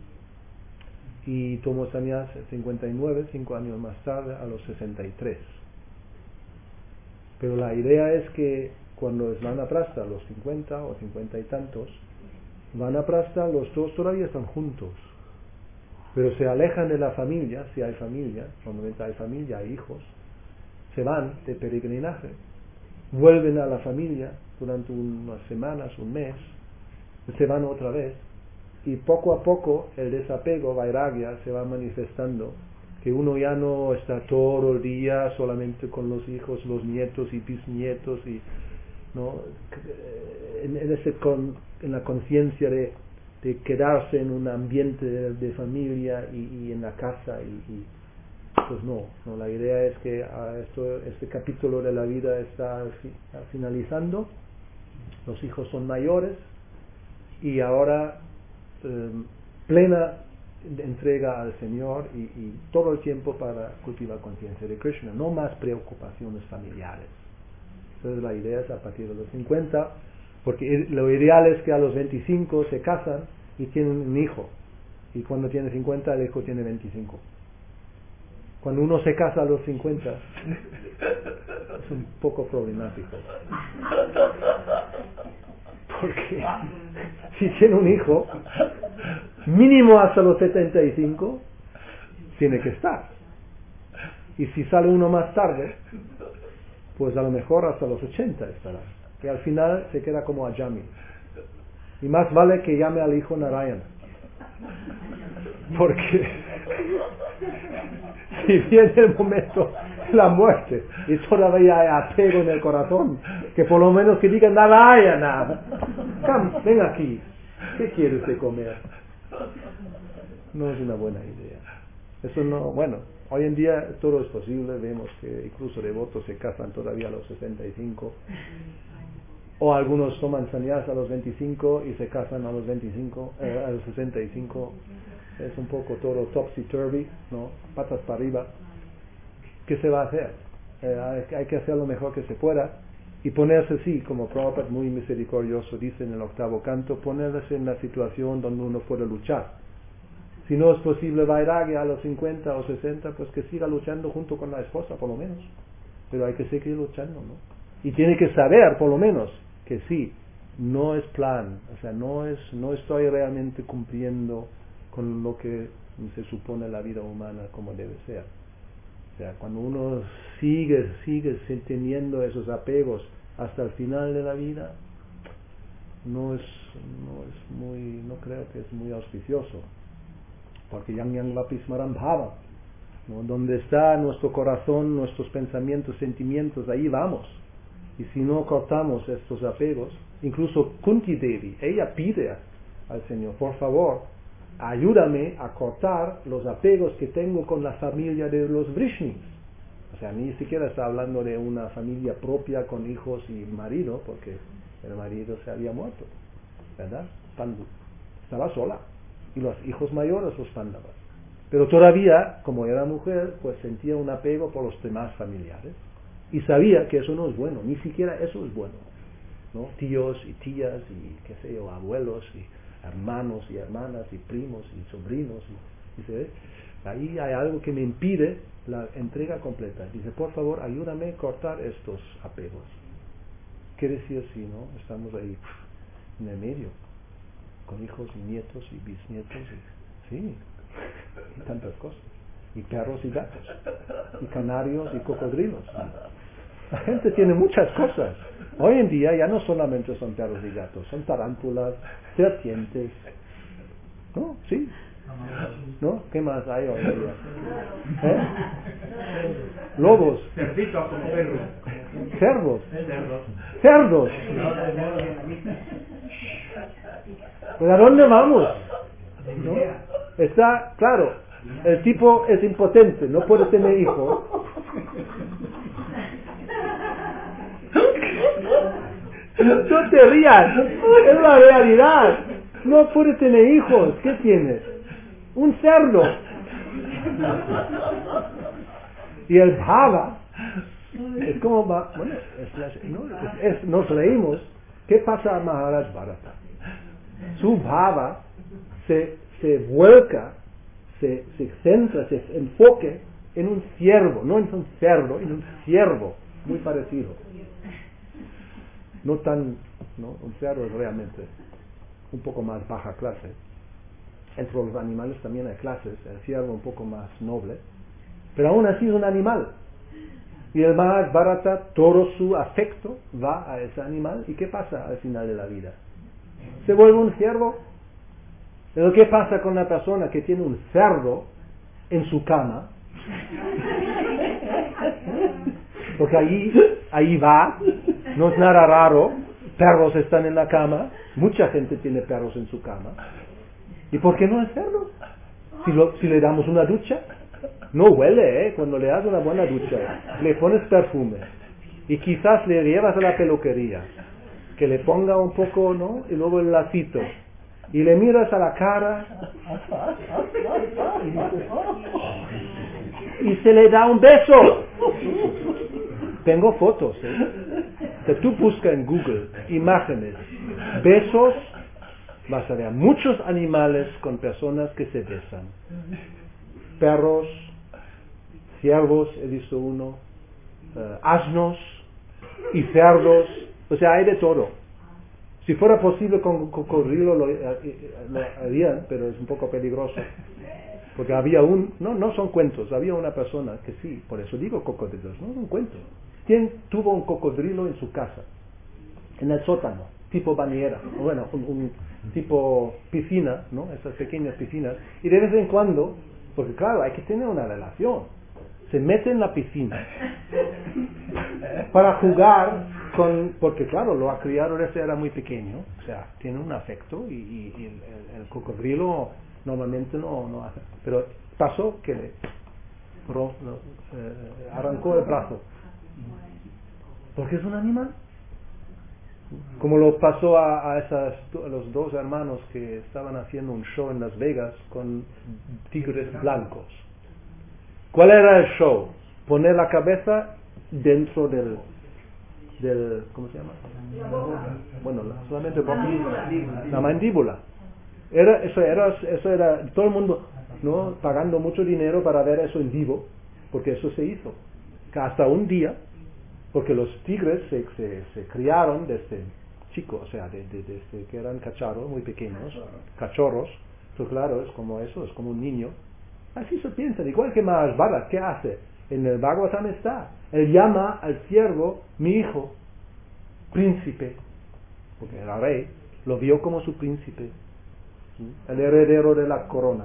Y tomó sannyas 59, 5 años más tarde, a los 63. Pero la idea es que cuando es Vanaprastha, los 50 o 50 y tantos, Vanaprastha, los dos todavía están juntos, pero se alejan de la familia, si hay familia, normalmente hay familia, hay hijos, se van de peregrinaje, vuelven a la familia durante unas semanas, un mes, se van otra vez, y poco a poco el desapego, vairagya, se va manifestando, que uno ya no está todo el día solamente con los hijos, los nietos y bisnietos, y ¿no? En la conciencia de quedarse en un ambiente de familia y en la casa, y pues no, la idea es que este capítulo de la vida está finalizando, los hijos son mayores, y ahora plena entrega al Señor y todo el tiempo para cultivar conciencia de Krishna, no más preocupaciones familiares. Entonces la idea es a partir de los 50, porque lo ideal es que a los 25 se casan y tienen un hijo, y cuando tiene 50 el hijo tiene 25. Cuando uno se casa a los 50 es un poco problemático, porque si tiene un hijo, mínimo hasta los 75 tiene que estar, y si sale uno más tarde, pues a lo mejor hasta los 80 estará, y al final se queda como Ajami, y más vale que llame al hijo Narayana, porque si viene el momento de la muerte y todavía hay apego en el corazón, que por lo menos que diga Narayana, ven aquí, ¿qué quieres de comer? No es una buena idea. Eso no, bueno, hoy en día todo es posible, vemos que incluso devotos se casan todavía a los 65, o algunos toman sannyas a los 25 y se casan a los 25, a los 65. Es un poco todo topsy-turvy, ¿no? Patas para arriba. ¿Qué se va a hacer? Hay que hacer lo mejor que se pueda y ponerse, sí, como Prabhupada muy misericordioso dice en el 8º canto, ponerse en la situación donde uno puede luchar. Si no es posible vairagya a los 50 o 60, pues que siga luchando junto con la esposa, por lo menos. Pero hay que seguir luchando, ¿no? Y tiene que saber, por lo menos, que sí, no es plan, o sea, no estoy realmente cumpliendo con lo que se supone la vida humana como debe ser. O sea, cuando uno sigue teniendo esos apegos hasta el final de la vida, no creo que es muy auspicioso, porque yang vapismaram bhava, ¿no? Donde está nuestro corazón, nuestros pensamientos, sentimientos, ahí vamos. Y si no cortamos estos apegos, incluso Kunti Devi, ella pide al Señor, por favor, ayúdame a cortar los apegos que tengo con la familia de los Vrishnis. O sea, ni siquiera está hablando de una familia propia con hijos y marido, porque el marido se había muerto, ¿verdad? Pandu estaba sola, y los hijos mayores, los Pandavas. Pero todavía, como era mujer, pues sentía un apego por los demás familiares, y sabía que eso no es bueno, ni siquiera eso es bueno, ¿no? Tíos y tías y qué sé yo, abuelos y hermanos y hermanas y primos y sobrinos, y dice, ahí hay algo que me impide la entrega completa. Dice, por favor, ayúdame a cortar estos apegos. ¿Qué decir si no? Estamos ahí en el medio, con hijos y nietos y bisnietos, y tantas cosas, y perros y gatos, y canarios y cocodrilos. La gente tiene muchas cosas. Hoy en día ya no solamente son perros y gatos, son tarántulas, serpientes, ¿no? Sí. ¿No? ¿Qué más hay hoy en día? Lobos. Cerditos como perros. Cerdos. Cerdos. Cerdos. Pues ¿a dónde vamos? ¿No? Está, claro, el tipo es impotente, no puede tener hijos. No te rías, es la realidad. No puede tener hijos. ¿Qué tienes? Un cerdo. Y el bhava es como bueno, nos reímos. ¿Qué pasa a Maharaj Bharata? Su bhava se vuelca, se centra, se enfoque en un ciervo, no en un cerdo, en un ciervo muy parecido. No tan, ¿no? Un cerdo es realmente un poco más baja clase. Entre los animales también hay clases, el ciervo un poco más noble, pero aún así es un animal. Y el Maharaj Bharata, todo su afecto va a ese animal. ¿Y qué pasa al final de la vida? Se vuelve un ciervo. Pero ¿qué pasa con la persona que tiene un cerdo en su cama? Porque ahí va, no es nada raro, perros están en la cama, mucha gente tiene perros en su cama. ¿Y por qué no el cerdo? Si le damos una ducha, no huele, cuando le das una buena ducha, le pones perfume y quizás le llevas a la peluquería, que le ponga un poco, ¿no? Y luego el lacito. Y le miras a la cara y se le da un beso. Tengo fotos, que tú buscas en Google imágenes, besos, vas a ver muchos animales con personas que se besan. Perros, ciervos, he visto uno, asnos y cerdos, o sea, hay de todo. Si fuera posible con cocodrilo lo harían, pero es un poco peligroso. Porque había no son cuentos, había una persona que sí, por eso digo cocodrilos, no son cuentos. ¿Quién tuvo un cocodrilo en su casa? En el sótano, tipo bañera, bueno, un tipo piscina, ¿no? Esas pequeñas piscinas. Y de vez en cuando, porque claro, hay que tener una relación. Se mete en la piscina para jugar porque claro, lo ha criado ese era muy pequeño, o sea, tiene un afecto y el cocodrilo normalmente no hace. Pero pasó que le arrancó el brazo. Porque es un animal. Como lo pasó a los dos hermanos que estaban haciendo un show en Las Vegas con tigres blancos. ¿Cuál era el show? Poner la cabeza dentro del ¿cómo se llama? Bueno, solamente la mandíbula. Eso era todo el mundo, ¿no? Pagando mucho dinero para ver eso en vivo, porque eso se hizo. Hasta un día, porque los tigres se criaron desde chicos, o sea, desde que eran cachorros, muy pequeños, cachorros. Entonces, claro, es como eso, es como un niño. Así se piensa, igual que Maharaj Bharata, ¿qué hace? En el Bhagavatam está. Él llama al siervo, mi hijo, príncipe, porque era rey, lo vio como su príncipe, ¿sí? El heredero de la corona.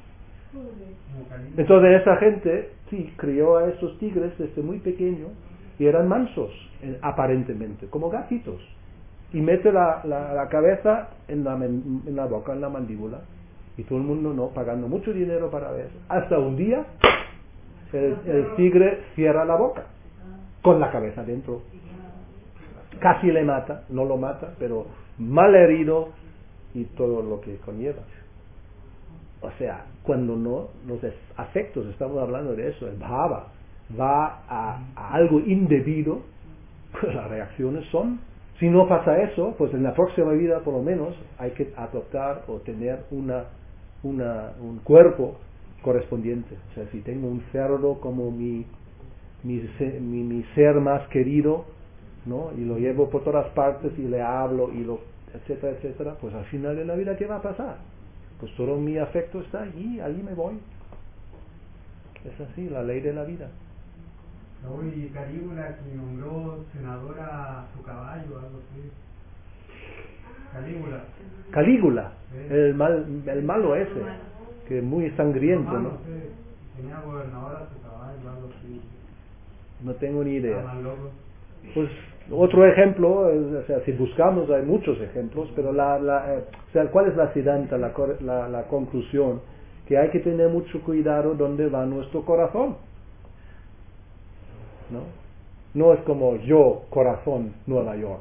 Entonces esa gente, sí, crió a esos tigres desde muy pequeño y eran mansos, aparentemente, como gatitos. Y mete la cabeza en la boca, en la mandíbula, y todo el mundo no, pagando mucho dinero para ver eso. Hasta un día el tigre cierra la boca con la cabeza dentro, casi le mata, no lo mata, pero mal herido y todo lo que conlleva. O sea, cuando los afectos, estamos hablando de eso, el bhava va a algo indebido, pues las reacciones son, si no pasa eso, pues en la próxima vida por lo menos hay que adoptar o tener un cuerpo correspondiente. O sea, si tengo un cerdo como mi ser más querido, ¿no? Y lo llevo por todas partes y le hablo y etcétera, etcétera, pues al final de la vida, ¿qué va a pasar? Pues todo mi afecto está allí me voy. Es así, la ley de la vida. Y Calígula, que nombró senadora a su caballo, algo así. Calígula, el malo ese, que es muy sangriento, ¿no? Tenía gobernadora a su caballo, algo así. No tengo ni idea. Pues Otro ejemplo, o sea, si buscamos hay muchos ejemplos, pero o sea, ¿cuál es la siddhanta, la conclusión? Que hay que tener mucho cuidado donde va nuestro corazón. No es como yo, corazón, Nueva York.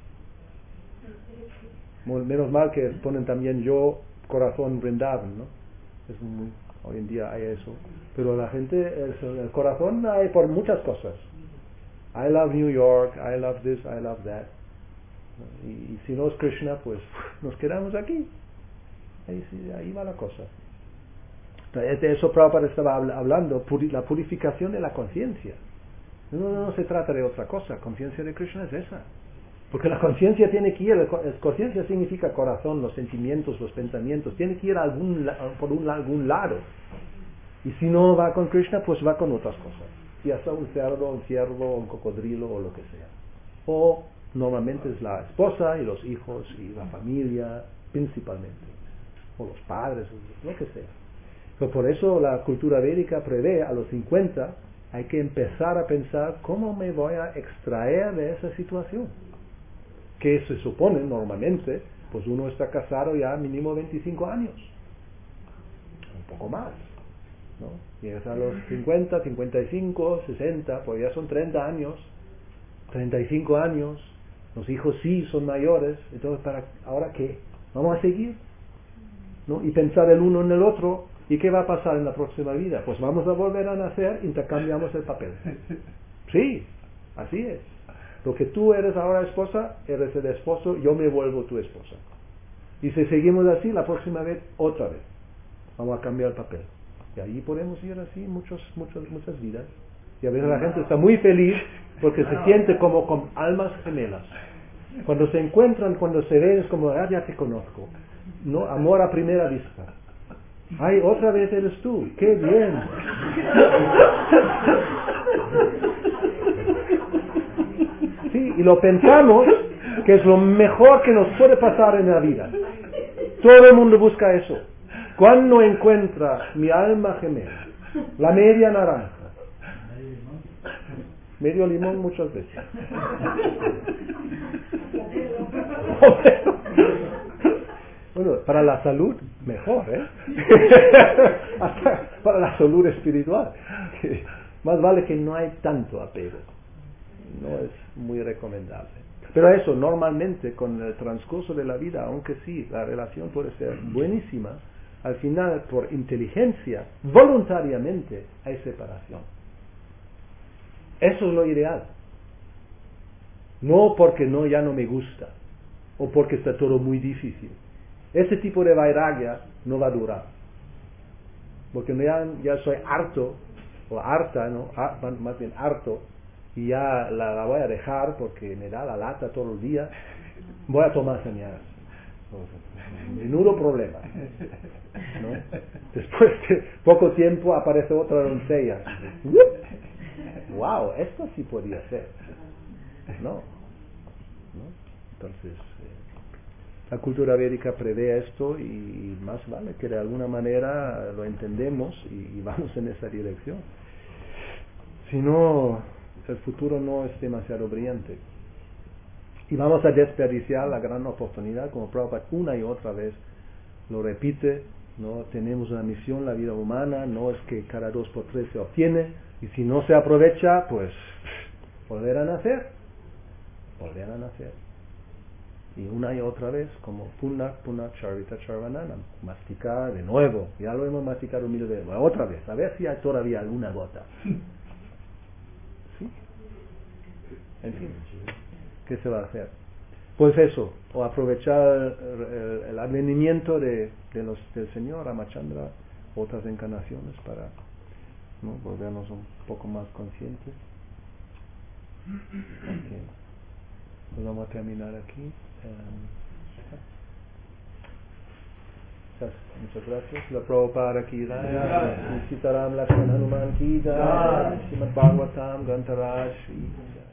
Menos mal que ponen también yo, corazón, Vrindavan, ¿no? Hoy en día hay eso. Pero la gente, el corazón hay por muchas cosas. I love New York, I love this, I love that. Y si no es Krishna, pues nos quedamos aquí. Ahí va la cosa. De eso Prabhupada estaba hablando, la purificación de la conciencia. No se trata de otra cosa, conciencia de Krishna es esa. Porque la conciencia tiene que ir, conciencia significa corazón, los sentimientos, los pensamientos, tiene que ir por algún lado. Y si no va con Krishna, pues va con otras cosas. Ya sea un cerdo, un ciervo, un cocodrilo o lo que sea. O normalmente es la esposa y los hijos y la familia principalmente. O los padres, lo que sea. Pero por eso la cultura védica prevé a los 50 hay que empezar a pensar cómo me voy a extraer de esa situación. Que se supone normalmente, pues uno está casado ya mínimo 25 años. Un poco más. ¿No? Llegas a los 50, 55, 60, pues ya son 30 años, 35 años, los hijos sí son mayores, entonces ¿ahora qué? ¿Vamos a seguir? ¿No? Y pensar el uno en el otro, ¿y qué va a pasar en la próxima vida? Pues vamos a volver a nacer, intercambiamos el papel. Sí, así es. Lo que tú eres ahora esposa, eres el esposo, yo me vuelvo tu esposa. Y si seguimos así, la próxima vez, otra vez. Vamos a cambiar el papel. Y ahí podemos ir así muchas vidas. Y a veces la gente está muy feliz porque se siente como con almas gemelas. Cuando se encuentran, cuando se ven, es como, ya te conozco. No, amor a primera vista. Ay, otra vez eres tú. ¡Qué bien! Sí, y lo pensamos que es lo mejor que nos puede pasar en la vida. Todo el mundo busca eso. Cuando encuentra mi alma gemela, la media naranja, medio limón muchas veces. Bueno, para la salud, mejor, ¿eh? Hasta para la salud espiritual. Más vale que no hay tanto apego. No es muy recomendable. Pero eso, normalmente, con el transcurso de la vida, aunque sí, la relación puede ser buenísima, al final, por inteligencia, voluntariamente, hay separación. Eso es lo ideal. No porque ya no me gusta, o porque está todo muy difícil. Ese tipo de vairagya no va a durar. Porque ya soy harto, o harta, ¿no? Más bien harto, y ya la voy a dejar porque me da la lata todo el día. Voy a tomar señales. Menudo problema, ¿no? Después de poco tiempo aparece otra doncella. Wow, esto sí podía ser. No. Entonces la cultura védica prevé esto y más vale que de alguna manera lo entendemos y vamos en esa dirección. Si no, el futuro no es demasiado brillante. Y vamos a desperdiciar la gran oportunidad, como Prabhupada una y otra vez lo repite, ¿no? Tenemos una misión, la vida humana, no es que cada 2 por 3 se obtiene, y si no se aprovecha, pues volver a nacer. Y una y otra vez, como Punak Charvita Charvananam, masticar de nuevo, ya lo hemos masticado 1000 veces, otra vez, a ver si hay todavía alguna gota. ¿Sí? En fin. ¿Qué se va a hacer? Pues eso, o aprovechar el advenimiento del Señor Ramachandra, otras encarnaciones para, ¿no?, volvernos un poco más conscientes. Okay. Pues vamos a terminar aquí. Muchas gracias. La Prabhupada ki jai, Sitaram Lakshman Hanuman ki jai, Srimad Bhagavatam Grantaraj.